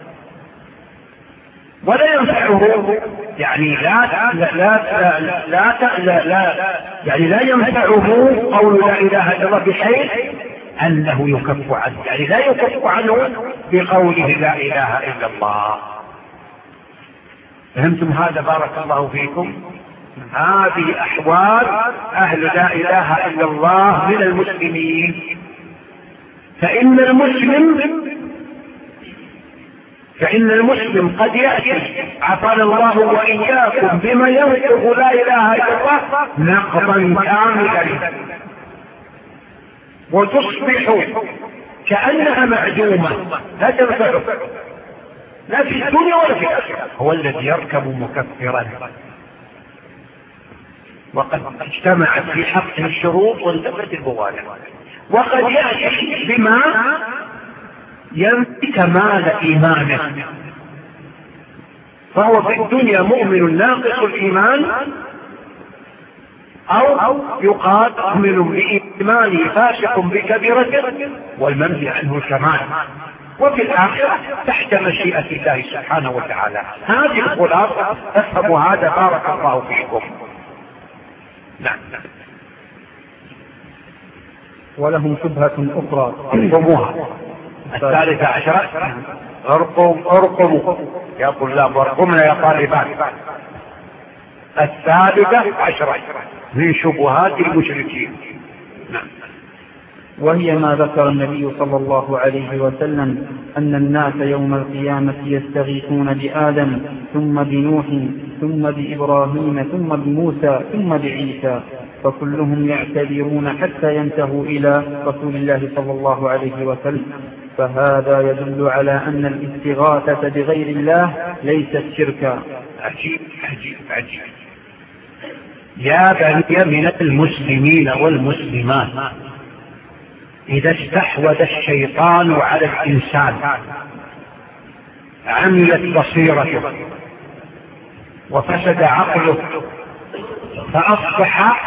ولا ينفعه يعني لا لا لا لا, لا, لا يعني لا ينفعه قول لا إله إلا الله بحيث أنه يكف عنه، يعني لا يكف عنه بقوله لا إله إلا الله. فهمتم هذا؟ بارك الله فيكم. هذه أحوال أهل لا إله إلا الله من المسلمين. فإن المسلم فإن المسلم قد يأتي عافانا الله وإياكم بما ينقض لا إله إلا الله نقضا كاملا، وتصبح كأنها معدومة لا تنفعه لا في الدنيا ولا في الآخرة. هو الذي يركب مكفرا وقد اجتمعت في حقه الشروط وانتفت الموانع، وقد يأتي بما ينفي كمال إيمانه، فهو في الدنيا مؤمن ناقص الإيمان، أو يقال مؤمن بإيمانه فاسق بكبيرته والمنفي عنه الكمال، وفي الآخرة تحت مشيئة الله سبحانه وتعالى. هذه الخلاصة، افهموا هذا بارك الله فيكم. نعم. ولهم شبهة أخرى ارقموها. الثالثة عشرة ارقم ارقموا يا طلاب وارقمنا يا طالبات. الثالثة عشرة من شبهات المشركين. نعم. وهي ما ذكر النبي صلى الله عليه وسلم أن الناس يوم القيامة يستغيثون بآدم ثم بنوح ثم بإبراهيم ثم بموسى ثم بعيسى، فكلهم يعتذرون حتى ينتهوا إلى رسول الله صلى الله عليه وسلم. فهذا يدل على أن الاستغاثة بغير الله ليست شركا. عجيب عجيب عجيب. يا بني من المسلمين والمسلمات، إذا استحوذ الشيطان على الإنسان عميت بصيرته وفسد عقله، فأصبح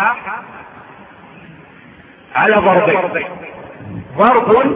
على ضربين: ضرب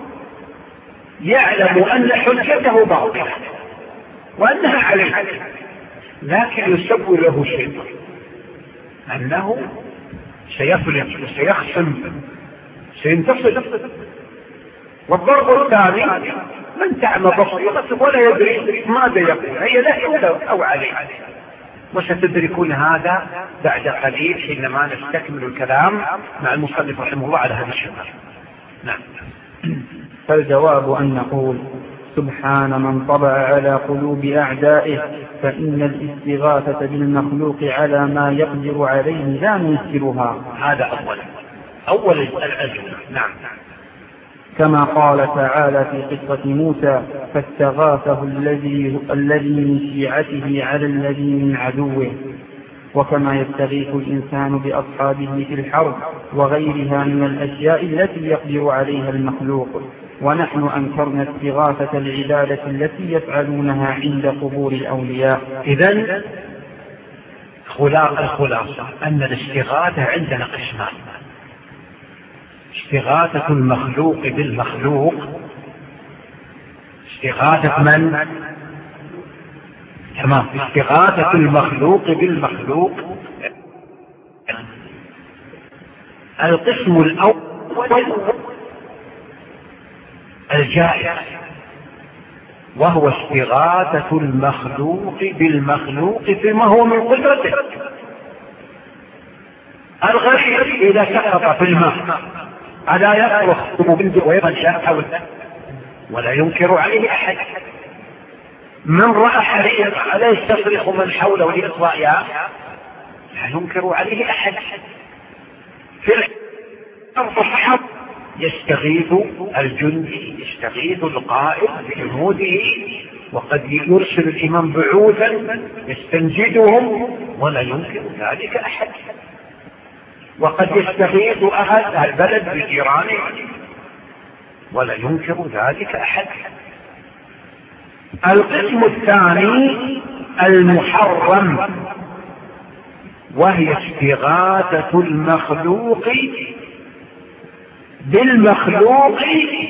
يعلم أن حجته باطلة وأنها عليه، لكن يسوي له الشيطان أنه سيفلت وسيخصم سينتصر، والضرب الثاني من تعمى بصيرته ولا يدري ماذا يقول، هي له أو عليه. وستدركون هذا بعد قليل حينما نستكمل الكلام مع المصنف رحمه الله على هذا الشباب. نعم. فالجواب أن نقول سبحان من طبع على قلوب أعدائه، فإن الاستغاثة بالمخلوق على ما يقدر عليه لا ننكرها. هذا أولا أول الأجوبة. نعم. كما قال تعالى في قصة موسى فاستغاثه الذي الذي من شيعته على الذي من عدوه، وكما يستغيث الإنسان بأصحابه في الحرب وغيرها من الأشياء التي يقدر عليها المخلوق. ونحن أنكرنا استغاثة العبادة التي يفعلونها عند قبور الأولياء. إذن الخلاصة أن الاستغاثة عندنا قسمان: استغاثة المخلوق بالمخلوق، استغاثة من؟ تمام. استغاثة المخلوق بالمخلوق. القسم الأول الجائز، وهو استغاثة المخلوق بالمخلوق فيما هو من قدرته. الغريب إذا سقط في الماء ألا يصرخ ويضجع حوله ولا ينكر عليه أحد؟ من رأى حريق ألا يستصرخ من حوله لإطفائها؟ لا ينكر عليه أحد. في الحرب يستغيث الجندي، يستغيث القائد بجنوده، وقد يرسل الإمام بعوثا يستنجدهم ولا ينكر ذلك أحد. وقد يستغيث أهل البلد بجيرانه ولا ينكر ذلك أحد. القسم الثاني المحرم، وهي استغاثة المخلوق بالمخلوق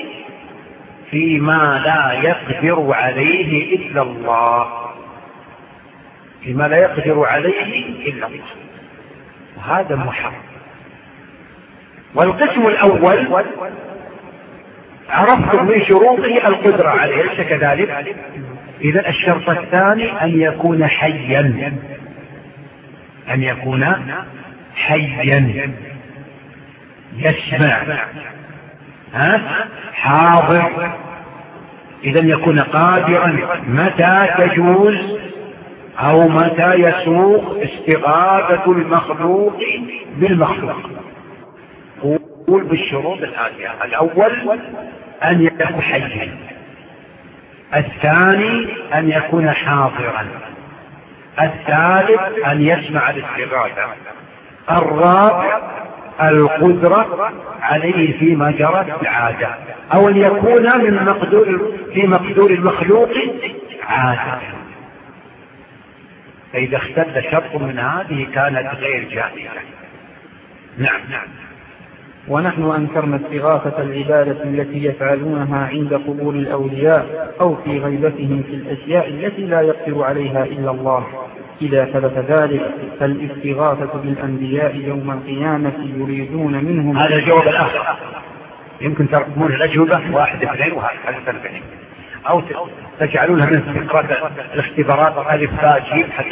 فيما لا يقدر عليه إلا الله، فيما لا يقدر عليه إلا الله، وهذا محرم. والقسم الأول عرفتم من شروطه القدرة عليه، ليس كذلك؟ إذا الشرط الثاني أن يكون حيا، أن يكون حيا يسمع، ها؟ حاضر. إذا يكون قادرا متى تجوز أو متى يسوق استغاثة المخلوق بالمخلوق. قول بالشروط الآتية: الأول أن يكون حيا، الثاني أن يكون حاضرا، الثالث أن يسمع الاستغاثة، الرابع القدرة عليه فيما جرت العادة، أو أن يكون من مقدور في مقدور المخلوق عادة. فإذا اختل شرط من هذه كانت غير جائزة. نعم. نعم. ونحن أنكرنا استغاثة العبادة التي يفعلونها عند قبور الأولياء أو في غيبتهم في الأشياء التي لا يقدر عليها إلا الله. إذا ثبت ذلك فالاستغاثة بالأنبياء يوم القيامة يريدون منهم. هذا الجواب الآخر، يمكن ترقمون الأجوبة واحد اثنين وهذا اثنين، أو تجعلونها من فكرة الاختبارات ألف باء جيم حتى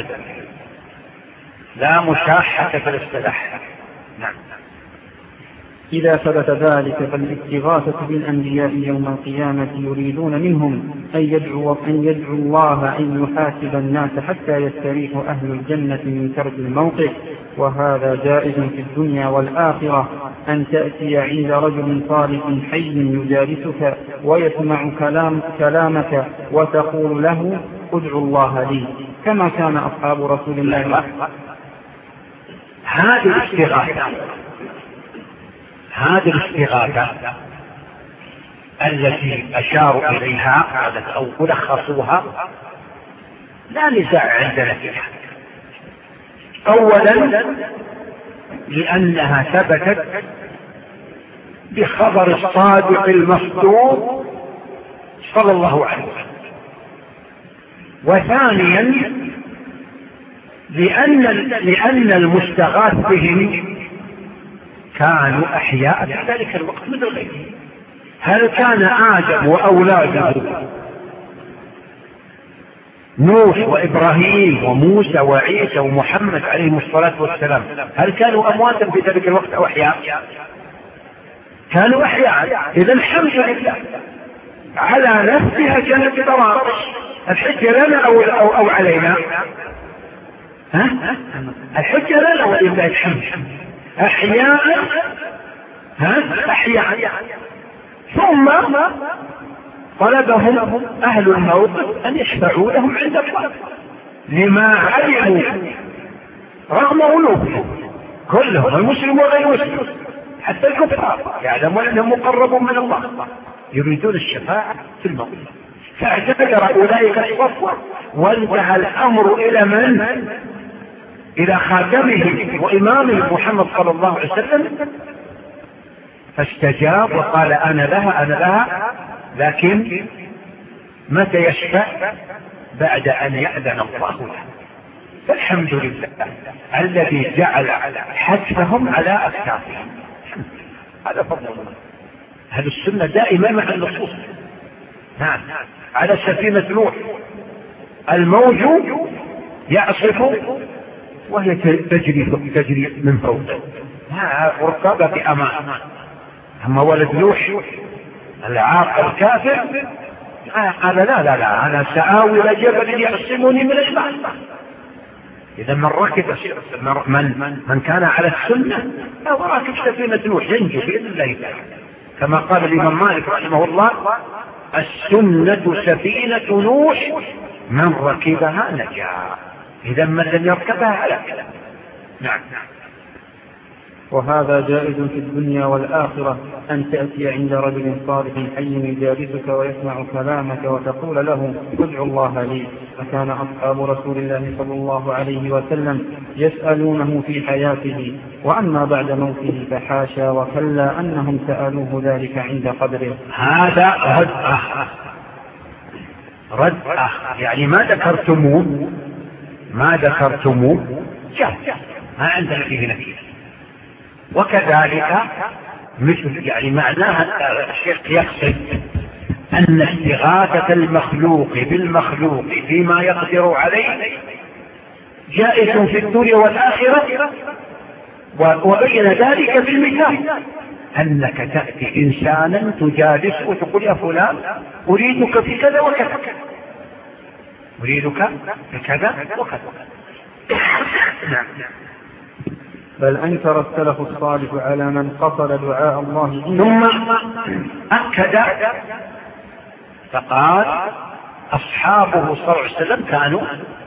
لا مشاحة في الاصطلاح. نعم. إذا ثبت ذلك فالاستغاثة بالأنبياء يوم القيامة يريدون منهم أن يدعوا, أن يدعوا الله أن يحاسب الناس حتى يستريح أهل الجنة من كرب الموقف. وهذا جائز في الدنيا والآخرة، أن تأتي عند رجل صالح حي يجالسك ويسمع كلام كلامك وتقول له ادعو الله لي، كما كان أصحاب رسول الله. هذه الاستغاثة هذه الاستغاثة التي أشاروا إليها أو ألخصوها لا نزاع عندنا فيها. أولا لأنها ثبتت بخبر الصادق المصدوق صلى الله عليه وسلم. وثانيا لأن, لأن المستغاث بهم كانوا أحياء في ذلك الوقت مثل غيرهم، هل كان آدم وأولاده نوح وإبراهيم وموسى وعيسى ومحمد عليهم الصلاة والسلام هل كانوا أمواتا في ذلك الوقت أو أحياء؟ كانوا أحياء. إذا الحمد لله على نفسها كانت براءة. الحجة لنا أو, أو, أو علينا؟ ها؟ الحجة لنا ولله الحمد. أحياء ها؟ أحياء. ثم طلبهم أهل الموقف أن يشفعوا لهم عند الله لما علموا رغم غلوبهم كلهم المسلم وغير المسلم حتى الكفار يعلمون أنهم مقربون من الله يريدون الشفاعة في الموقف. فاعتذر أولئك الصفوة وانتهى الأمر إلى من؟ إلى خاتمهم وإمامهم محمد صلى الله عليه وسلم، فاستجاب وقال أنا لها أنا لها. لكن متى يشفع؟ بعد أن يأذن الله له. فالحمد لله الذي جعل حتفهم على أكتافهم. هذا فضل الله. هذه السنة دائما مع النصوص. نعم. على سفينة نوح الموج يعصف وهي تجري تجري من فوقه ركابة بأمان. أما ولد نوح العاق الكافر قال لا لا لا أنا سآوي إلى جبل يعصمني من الماء. إذا من ركب من من كان على السنة أو راكب سفينة نوح ينجو بإذن الله تعالى، كما قال الإمام مالك رحمه الله السنة سفينة نوح من ركبها نجا. إذا من لم يركبها هلك. نعم. وهذا جائز في الدنيا والآخرة أن تأتي عند رجل صالح حي يجالسك ويسمع كلامك وتقول له ادع الله لي. فكان أصحاب رسول الله صلى الله عليه وسلم يسألونه في حياته، وأما بعد موته فحاشا وكلا أنهم سألوه ذلك عند قبره. هذا رد أخ رد أخ يعني ما ذكرتموه ما ذكرتموه جاء ما عندنا فيه نتيجة. وكذلك مثل يعني معناها الشيخ يقصد أن استغاثة المخلوق بالمخلوق فيما يقدر عليه جائز في الدنيا والآخرة. وبين ذلك بالمثال أنك تأتي إنسانا تجالس وتقول يا فلان أريدك في كذا وكذا أريدك في كذا وكذا. نعم. بل أنكر السلف الصالح على من قصد دعاء الله. ثم أكد فقال أصحابه صلى الله عليه وسلم كانوا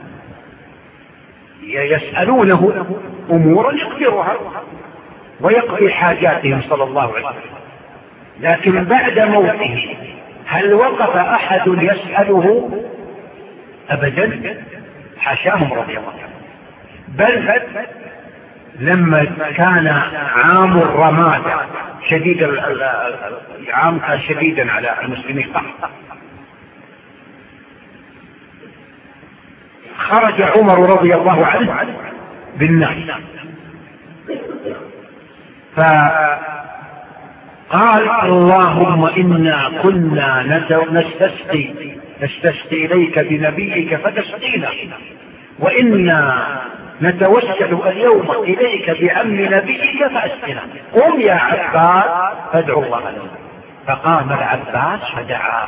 يسألونه أمورا يقدرها ويقضي حاجاتهم صلى الله عليه وسلم. لكن بعد موته هل وقف أحد يسأله؟ أبدا، حاشاهم رضي الله عنه. بل لما كان عام الرمادة شديد العام كان شديدا على المسلمين خرج عمر رضي الله عنه بالناس فقال اللهم إنا كنا نستسقي نستسقي إليك بنبيك فتسقينا، وإنا نتوسل اليوم إليك بعم نبيك فأسقنا، قم يا عباس فادعو الله له. فقام العباس فدعا.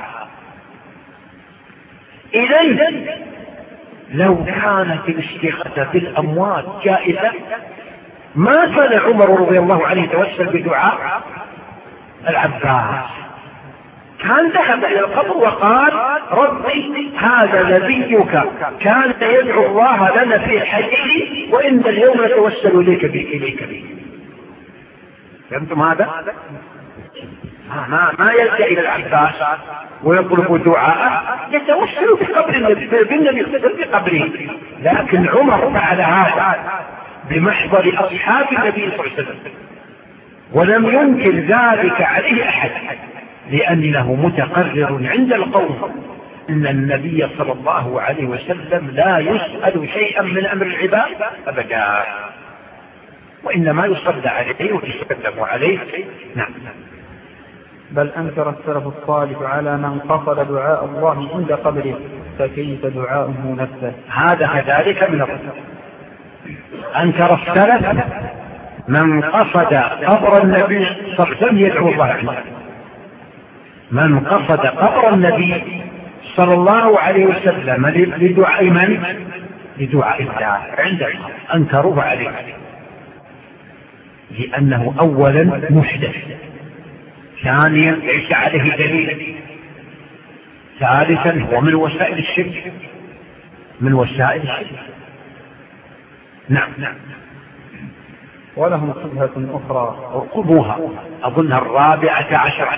إذن لو كانت الاستغاثة بالأموات جائزة ما كان عمر رضي الله عنه يتوسل بدعاء العباس، كان ذهب إلى القبر وقال ربي هذا نبيك كان يدعو الله لنا في حياته وإن اليوم نتوسل إليك إليك به. فهمتم هذا؟ ما ما يلجأ إلى العباس ويطلب دعاء، يتوسل في قبر النبي بالنبي في قبره. لكن عمر فعل هذا بمحضر أصحاب النبي صلى الله عليه وسلم ولم ينكر ذلك عليه أحد، لأنه متقرر عند القوم أن النبي صلى الله عليه وسلم لا يسأل شيئا من أمر العباد أبدا، وإنما يصلى عليه ويسلم عليه. نعم. بل أنكر السلف الصالح على من قصد دعاء الله عند قبره، فكيف دعاؤه نفسه؟ هذا كذلك من الرسل. أنكر السلف من قصد قبر النبي صلى الله عليه وسلم يدعو الله عنه، من قصد قبر النبي صلى الله عليه وسلم لدعاء من؟ لدعاء الله عند أنكروه عليه، لأنه أولا محدث، ثانيا ليس عليه دليل، ثالثا هو من وسائل الشرك، من وسائل الشرك. نعم نعم. ولهم شبهة أخرى ارقبوها، أظنها الرابعة عشر.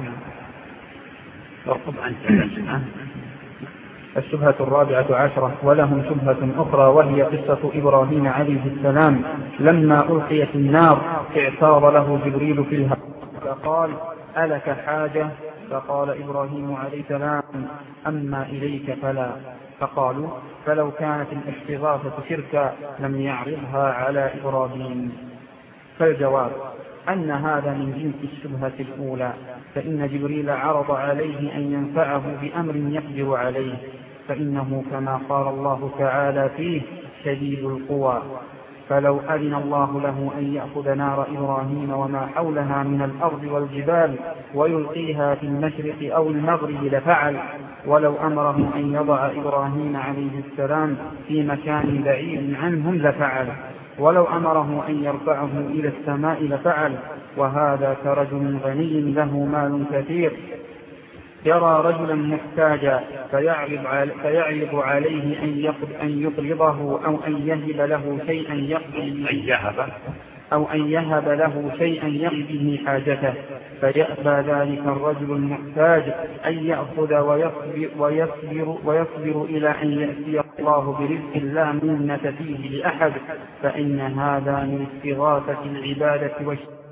ارقب أنت. الشبهة الرابعة عشرة. ولهم شبهة أخرى وهي قصة إبراهيم عليه السلام لما ألقي في النار اعتار له جبريل في الهواء فقال: ألك حاجة؟ فقال إبراهيم عليه السلام: أما إليك فلا. فقالوا: فلو كانت الاستغاثة شركا لم يعرضها على إبراهيم. فالجواب أن هذا من جنس الشبهة الأولى، فإن جبريل عرض عليه أن ينفعه بأمر يقدر عليه، فإنه كما قال الله تعالى فيه: شديد القوى. فلو أذن الله له أن يأخذ نار إبراهيم وما حولها من الأرض والجبال ويلقيها في المشرق أو المغرب لفعل، ولو أمره أن يضع إبراهيم عليه السلام في مكان بعيد عنهم لفعل، ولو أمره أن يرفعه إلى السماء لفعل. وهذا كرجل غني له مال كثير يرى رجلا محتاجا فيعرض عليه أن يقرضه أو أن يهب له شيئا يقضي أو أن يهب له شيئا يقضي حاجته، فيأبى ذلك الرجل المحتاج أن يأخذ ويصبر, ويصبر, ويصبر إلى أن يأتي الله برزق لا منة فيه لأحد، فإن هذا من استغاثة العبادة والشرك.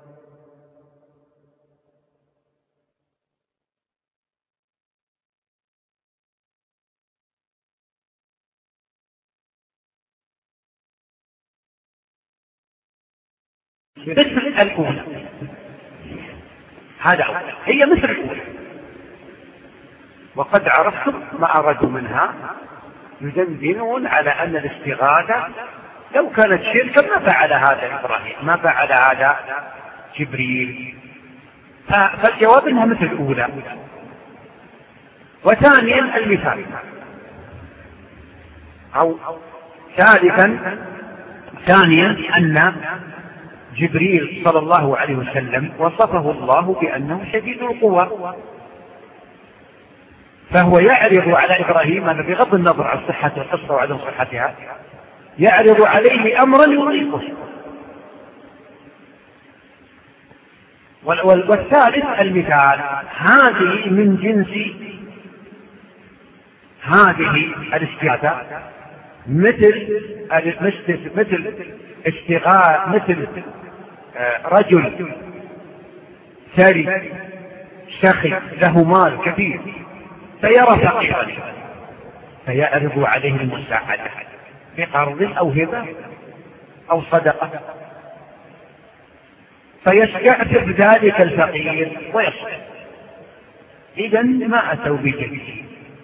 مثل الأولى، هذا هي مثل الأولى. وقد عرفتم ما أرادوا منها، يدندنون على أن الاستغاثة لو كانت شركا ما فعل هذا إبراهيم، ما فعل هذا جبريل. فالجواب إنها مثل الأولى. وثانيا المثال، أو ثالثا ثانيا أن جبريل صلى الله عليه وسلم وصفه الله بأنه شديد القوى، فهو يعرض على إبراهيم أن بغض النظر عن صحة القصة وعدم صحتها يعرض عليه أمرا يضيقه. والثالث المثال، هذه من جنس هذه الاستغاثة، مثل مثل استغاثة مثل رجل ثري سخي له مال كثير فيرى فقيرا فيعرض عليه المساعدة بقرض أو هبة أو صدقة، فيستعتب ذلك الفقير ويصبر. إذن ما أتوا بجديد.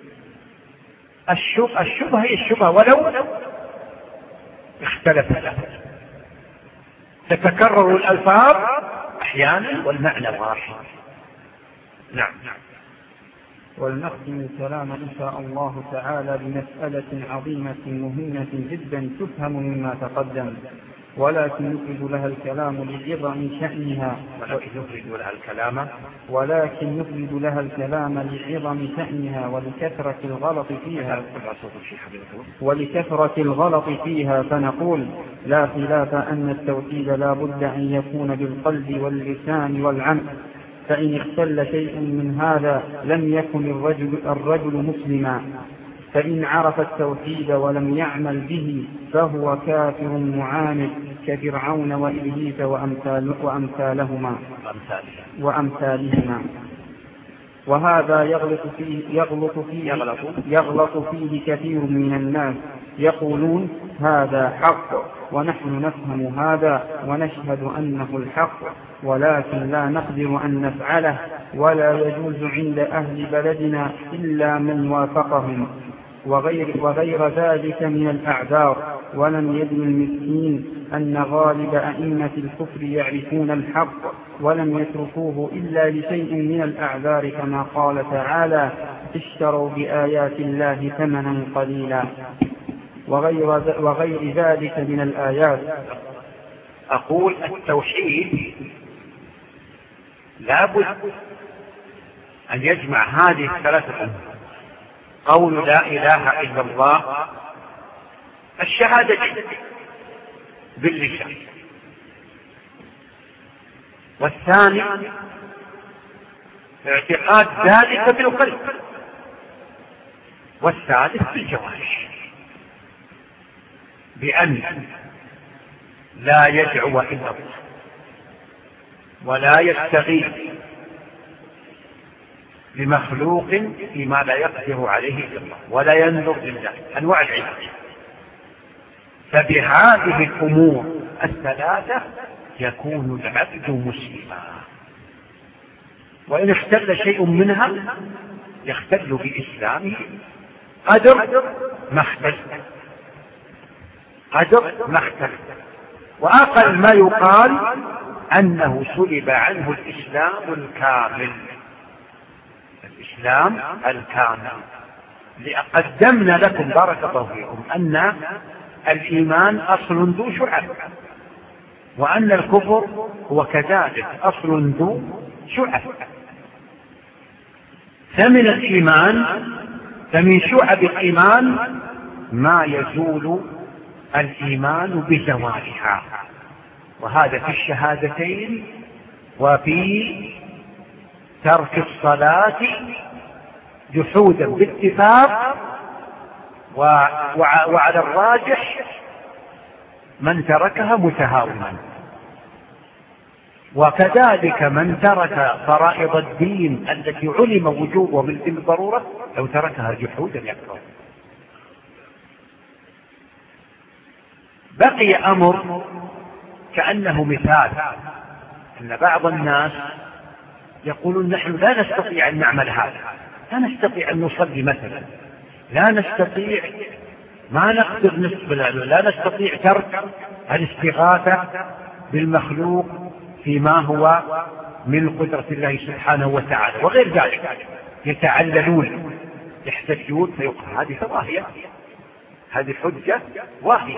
الشبهة هي الشبهة ولو اختلفت، تتكرر الألفاظ أحيانا والمعنى واحد. نعم. ولنختم الكلام إن شاء الله تعالى بمسألة عظيمة مهمة جدا تفهم مما تقدم، ولكن نفرد لها الكلام لعظم شأنها ولكن نفرد لها الكلام ولكن نفرد لها الكلام لعظم شأنها ولكثرة الغلط فيها ولكثرة الغلط فيها فنقول: لا خلاف أن التوحيد لا بد أن يكون بالقلب واللسان والعمل، فإن اختل شيء من هذا لم يكن الرجل, الرجل مسلما، فإن عرف التوحيد ولم يعمل به فهو كافر معاند كفرعون وإبليس وأمثال وأمثالهما وأمثالهما. وهذا يغلط فيه, يغلط فيه, يغلط يغلط فيه كثير من الناس، يقولون هذا حق ونحن نفهم هذا ونشهد أنه الحق، ولكن لا نقدر أن نفعله، ولا يجوز عند أهل بلدنا إلا من وافقهم، وغير, وغير ذلك من الأعذار. ولم يدن المسكين أن غالب أئمة الكفر يعرفون الحق ولم يتركوه إلا لشيء من الأعذار، كما قال تعالى اشتروا بآيات الله ثمنا قليلا، وغير, وغير ذلك من الآيات. أقول التوحيد لابد أن يجمع هذه الثلاثة أمور: قول لا إله إلا الله، الشهادة باللسان، والثاني اعتقاد ذلك بالقلب، والثالث بالجوارح، بأن لا يدعو إلا الله ولا يستغيث بمخلوق فيما لا يقدر عليه إلا الله، ولا ينظر لله، أنواع العبادة. فبهذه الأمور الثلاثة يكون العبد مسلما، وإن اختل شيء منها يختل بإسلامه قدر ما اختل قدر ما اختل وأقل ما يقال أنه سلب عنه الإسلام الكامل. الإسلام الكامل. قدمنا لكم بارك الله فيكم أن الإيمان أصل ذو شعب، وأن الكفر هو كذلك أصل ذو شعب. فمن الإيمان فمن شعب الإيمان ما يزول الإيمان بزوالها، وهذا في الشهادتين وفي ترك الصلاة جحودا باتفاق، وعلى الراجح من تركها متهاونا، وكذلك من ترك فرائض الدين التي علم وجوبها بالضرورة لو تركها جحودا يكفر. بقي أمر كأنه مثال، أن بعض الناس يقولون نحن لا نستطيع أن نعمل هذا، لا نستطيع أن نصلي مثلا، لا نستطيع ما نقدر نسبل، لا نستطيع ترك الاستغاثة بالمخلوق فيما هو من قدرة الله سبحانه وتعالى وغير ذلك. يتعللون يحتجون فيقول هذه واهية، هذه حجة واهية.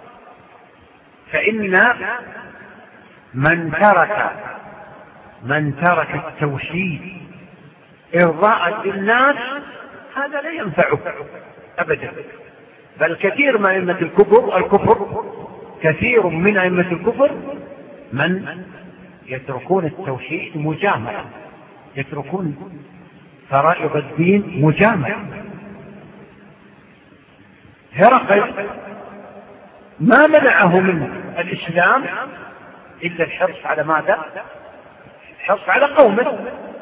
فإن من ترك من ترك التوحيد إرضاء للناس هذا لا ينفعه أبدا، بل كثير من أئمة الكفر الكفر كثير من أئمة الكفر من يتركون التوحيد مجاملة، يتركون فرائض الدين مجاملة. هرقل ما منعه من الإسلام إلا الحرص على ماذا؟ الحرص على قومه.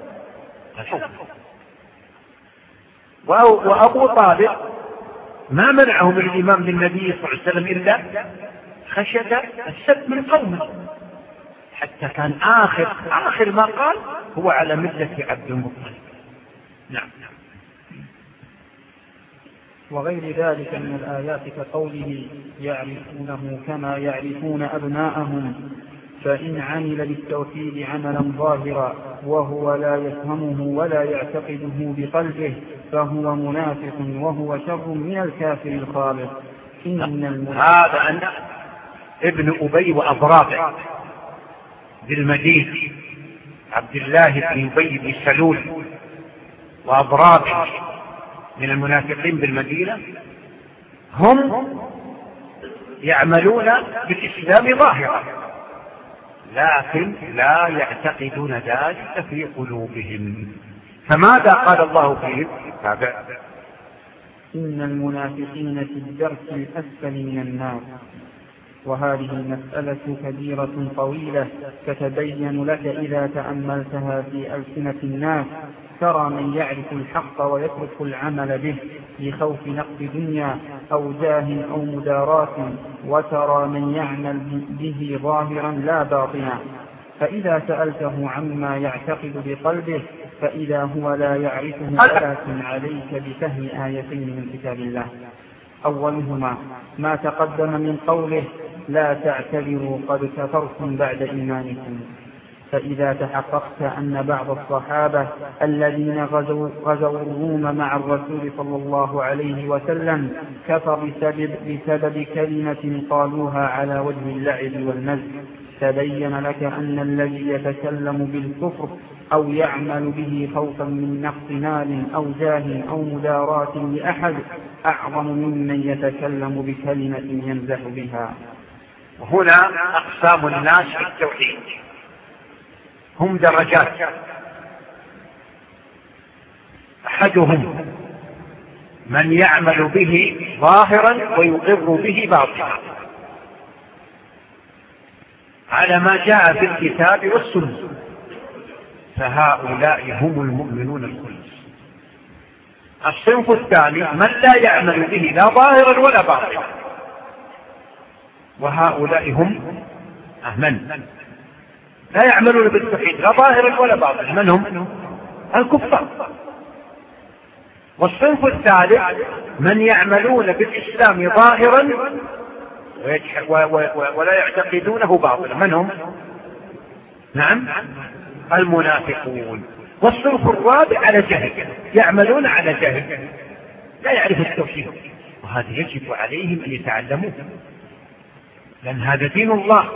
وأبو طالب ما منعه من الإمام للنبي صلى الله عليه وسلم إلا خشية السب من قومه، حتى كان آخر آخر ما قال هو على ملة عبد المطلب. نعم. وغير ذلك من الآيات كقوله يعرفونه كما يعرفون أبناءهم، فإن عمل بالتوحيد عملا ظاهرا وهو لا يفهمه ولا يعتقده بقلبه فهو منافق وهو شر من الكافر الخالص. إن هذا أن ابن أبي وأضرابه بالمدينة، عبد الله بن أبي بن سلول وأضرابه من المنافقين بالمدينة هم يعملون بالإسلام ظاهرا لكن لا يعتقدون ذلك في قلوبهم. فماذا قال الله فيهم؟ تابع: إن المنافقين في الدرك الأسفل من النار. وهذه المسألة كبيرة طويلة تتبين لك إذا تأملتها في ألسنة الناس. ترى من يعرف الحق ويترك العمل به لخوف نقص دنيا أو جاه أو مداراة، وترى من يعمل به ظاهرا لا باطنا. فإذا سألته عما يعتقد بقلبه فإذا هو لا يعرفه، ولكن عليك بفهم آيتين من كتاب الله. أولهما ما تقدم من قوله لا تعتذروا قد كفرتم بعد إيمانكم. فإذا تحققت أن بعض الصحابة الذين غزوا, غزوا الروم مع الرسول صلى الله عليه وسلم كفر بسبب, بسبب كلمة قالوها على وجه اللعب والمزح، تبين لك أن الذي يتكلم بالكفر أو يعمل به خوفا من نقص مال أو جاه أو مداراة لأحد أعظم ممن يتكلم بكلمة يمزح بها. وهنا أقسام الناس في التوحيد هم درجات. أحدهم من يعمل به ظاهرا ويقر به باطنا على ما جاء في الكتاب والسنة، فهؤلاء هم المؤمنون الخلص. الصنف الثاني من لا يعمل به لا ظاهرا ولا باطنا، وهؤلاء هم من لا يعملون بالتوحيد لا ظاهرا ولا باطنا، من هم؟ الكفار. والصنف الثالث من يعملون بالإسلام ظاهرا ولا يعتقدونه باطلا، من هم؟ نعم المنافقون. والصنف الرابع على جهل، يعملون على جهل لا يعرف التوحيد، وهذا يجب عليهم أن يتعلموه، لأن هذا دين الله،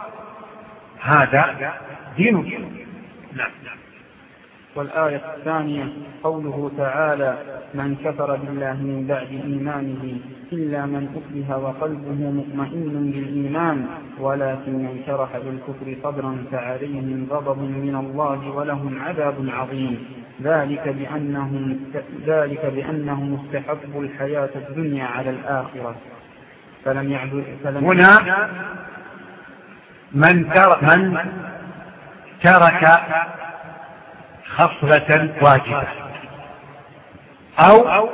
هذا دين الله. نعم. والآية الثانية قوله تعالى من كفر بالله من بعد إيمانه إلا من أكره وقلبه مطمئن بالإيمان ولكن من شرح بالكفر صدرا فعليهم غضب من الله ولهم عذاب عظيم، ذلك بأنهم, ذلك بأنهم استحبوا الحياة الدنيا على الآخرة فلم يعبد. هنا من ترك, من ترك خصلة واجبة أو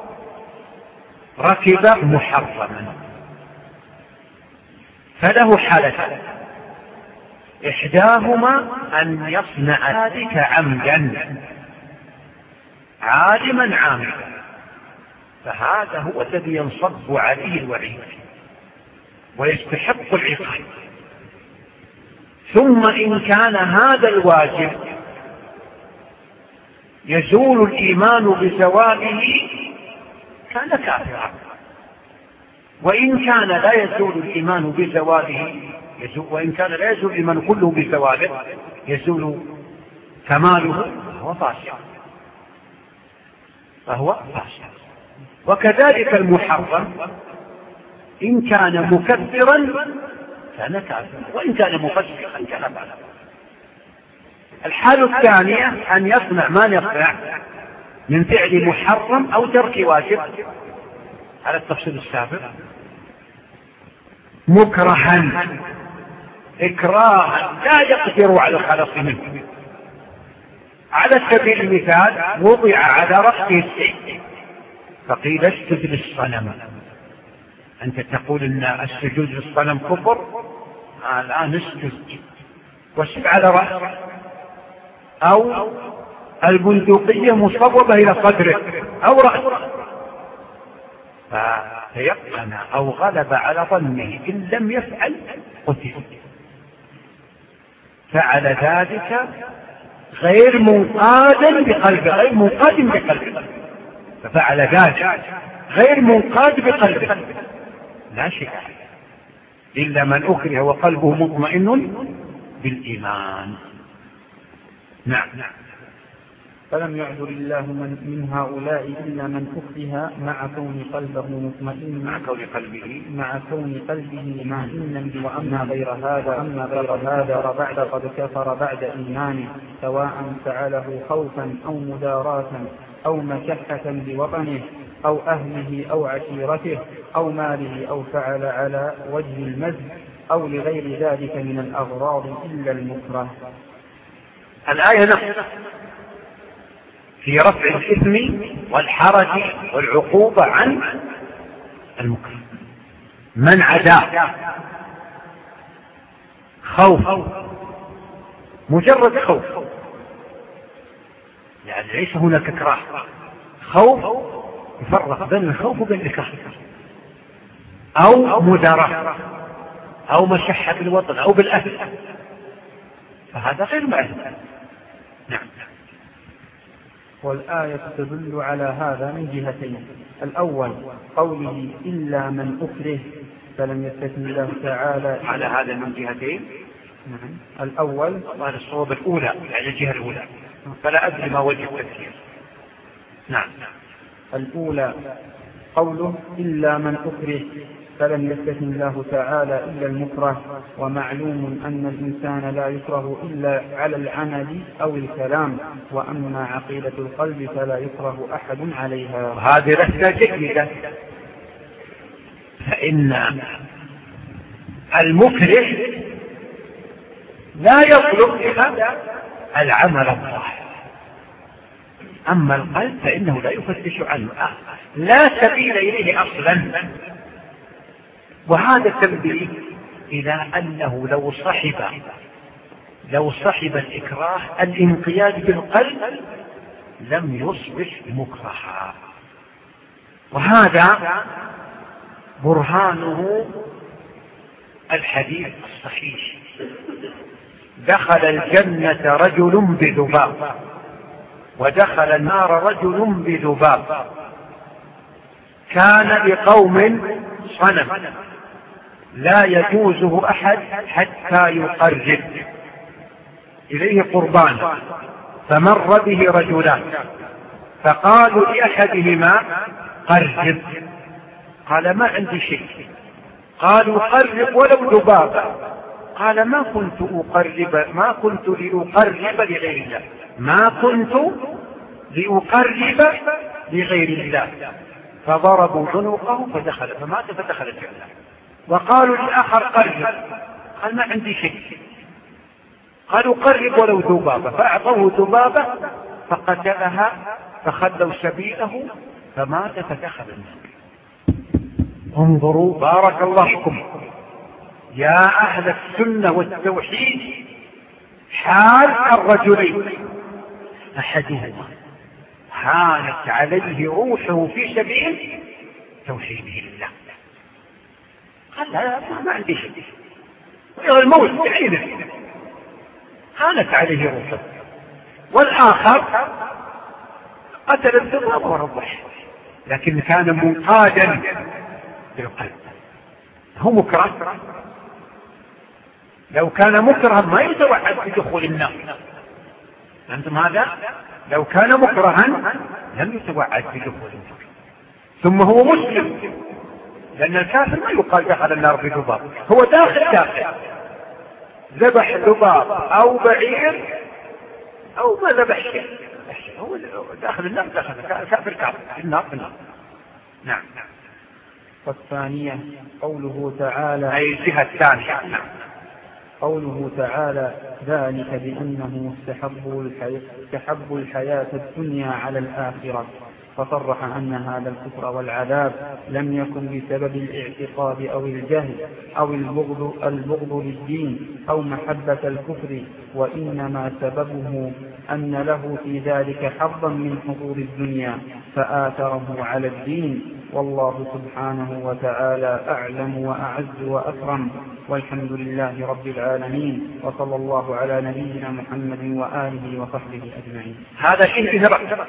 ركب محرما فله حالة، إحداهما أن يصنع ذلك عمدا عالما عاملا، فهذا هو الذي ينصب عليه الوعيد ويستحق العقاب. ثم إن كان هذا الواجب يزول الإيمان بزواله كان كافرا، وإن كان لا يزول الإيمان بزواله يزول، وإن كان لا يزول الإيمان كله بزواله يزول كماله فهو فاسق، فهو فاسق. وكذلك المحرم إن كان مكفرا كان كافرا، وإن كان مفسقا كان فاسقا. الحالة الثانية أن يصنع ما يصنع من فعل محرم أو ترك واجب على التفصيل السابق مكرها إكراها لا يقدر على الخلاص منه. على سبيل المثال وضع على رأسه السجد فقيل اسجد للصنم، أنت تقول أن السجود للصنم كفر، الآن اسجد واسجد على رأسه. أو البندقية مصوبة إلى صدره أو رأسه فيقن أو غلب على ظنه إن لم يفعل قتل، فعل ذلك غير منقاد بقلبه، غير منقاد بقلبه، ففعل ذلك غير منقاد بقلبه لا شيء إلا من أكره وقلبه مطمئن بالإيمان. نعم. فلم يعذر الله من, من هؤلاء إلا من أكره مع كون قلبه مطمئن مع كون قلبه مع كون قلبه مطمئنا، وأما غير هذا أما غير هذا بعد قد كفر بعد إيمانه سواء فعله خوفا أو مداراة أو مشحة بوطنه أو أهله أو عشيرته أو ماله أو فعل على وجه المزج أو لغير ذلك من الأغراض إلا المكره. الآية نفسها في رفع الإثم والحرج والعقوبة عن المكره. من عدا خوف، مجرد خوف، يعني ليس هناك إكراه، خوف يفرق بين الخوف وبين الإكراه، أو مدارة أو مشحة بالوطن أو بالأهل، فهذا غير مأذون. نعم. والآية تدل على هذا من جهتين: الأول قوله إلا من أكره، فلم يستثن الله تعالى على هذا من جهتين. نعم. الأول وهذا الصواب الأولى، يعني الجهة الأولى، فلا أدري ما وجه التفسير. نعم. الأولى قوله إلا من أكره، فلم يستثن الله تعالى إلا المكره، ومعلوم أن الإنسان لا يكره إلا على العمل أو الكلام، وأما عقيدة القلب فلا يكره أحد عليها. وهذه رسالة جيدة، فإن المكره لا يطلب إلا العمل الظاهر، أما القلب فإنه لا يفتش عنه، لا سبيل إليه أصلا. وهذا تنبيه إلى أنه لو صحب لو صحب الإكراه الانقياد بالقلب لم يصبح مكرها، وهذا برهانه الحديث الصحيح: دخل الجنة رجل بذباب ودخل النار رجل بذباب، كان لقوم صنم لا يجوزه أحد حتى يقرب إليه قربان، فمر به رجلان فقالوا لأحدهما قرب، قال ما عندي شيء، قالوا قرب ولو ذبابا، قال ما كنت أقرب ما كنت لأقرب لغير الله ما كنت لأقرب لغير الله فضربوا عنقه فدخل فمات فدخل الجنة. وقالوا للآخر قرب، قال ما عندي شيء، قالوا قرب ولو ذبابة، فأعطوه ذبابة فقتلها فخلوا سبيله فمات فدخل النار. انظروا بارك الله فيكم يا أهل السنة والتوحيد حال الرجلين: أحدهما هانت عليه روحه في سبيل توحيده لله، قال لا ما عندي شيء، الموت بعينه هانت عليه روحه، والآخر قتل الذباب ورضح، لكن كان منقادا بالقلب. هو مكره، لو كان مكرها ما يتوعد بدخول النار، أنتم هذا لو كان مكرها لم يتوعد بدخول النار. ثم هو مسلم، لأن الكافر ما يقال دخل النار بذباب، هو داخل داخل ذبح ذباب أو بعير أو ما ذبح شيء، هو داخل النار، داخل كافر كافر في النار في النار. نعم. والثانية قوله تعالى أي الجهة الثانية. نعم. قوله تعالى: ذلك بأنه استحبوا الحياة, استحبوا الحياة الدنيا على الآخرة، فصرح أن هذا الكفر والعذاب لم يكن بسبب الاعتقاد أو الجهل أو البغض, البغض للدين أو محبة الكفر، وإنما سببه أن له في ذلك حظا من حظوظ الدنيا فآثره على الدين، والله سبحانه وتعالى أعلم وأعز وأكرم، والحمد لله رب العالمين، وصلى الله على نبينا محمد وآله وصحبه أجمعين. هذا شيء بهرقل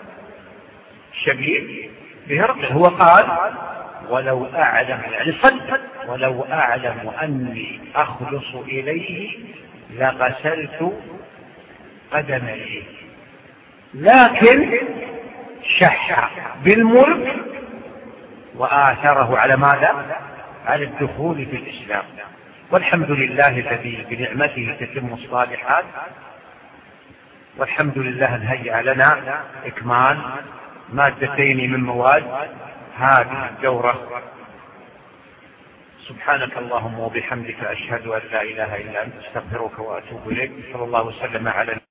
شبيه بهرقل، هو قال: ولو أعلم، يعني صدق، ولو أعلم أني أخلص إليه لغسلت قدميه، لكن شح بالملك وآثره على ماذا؟ على الدخول في الإسلام. والحمد لله الذي بنعمته تتم الصالحات، والحمد لله أن هيأ لنا إكمال مادتين من مواد هذه الدورة. سبحانك اللهم وبحمدك أشهد أن لا إله إلا أنت، استغفرك وأتوب إليك. صلى الله وسلم على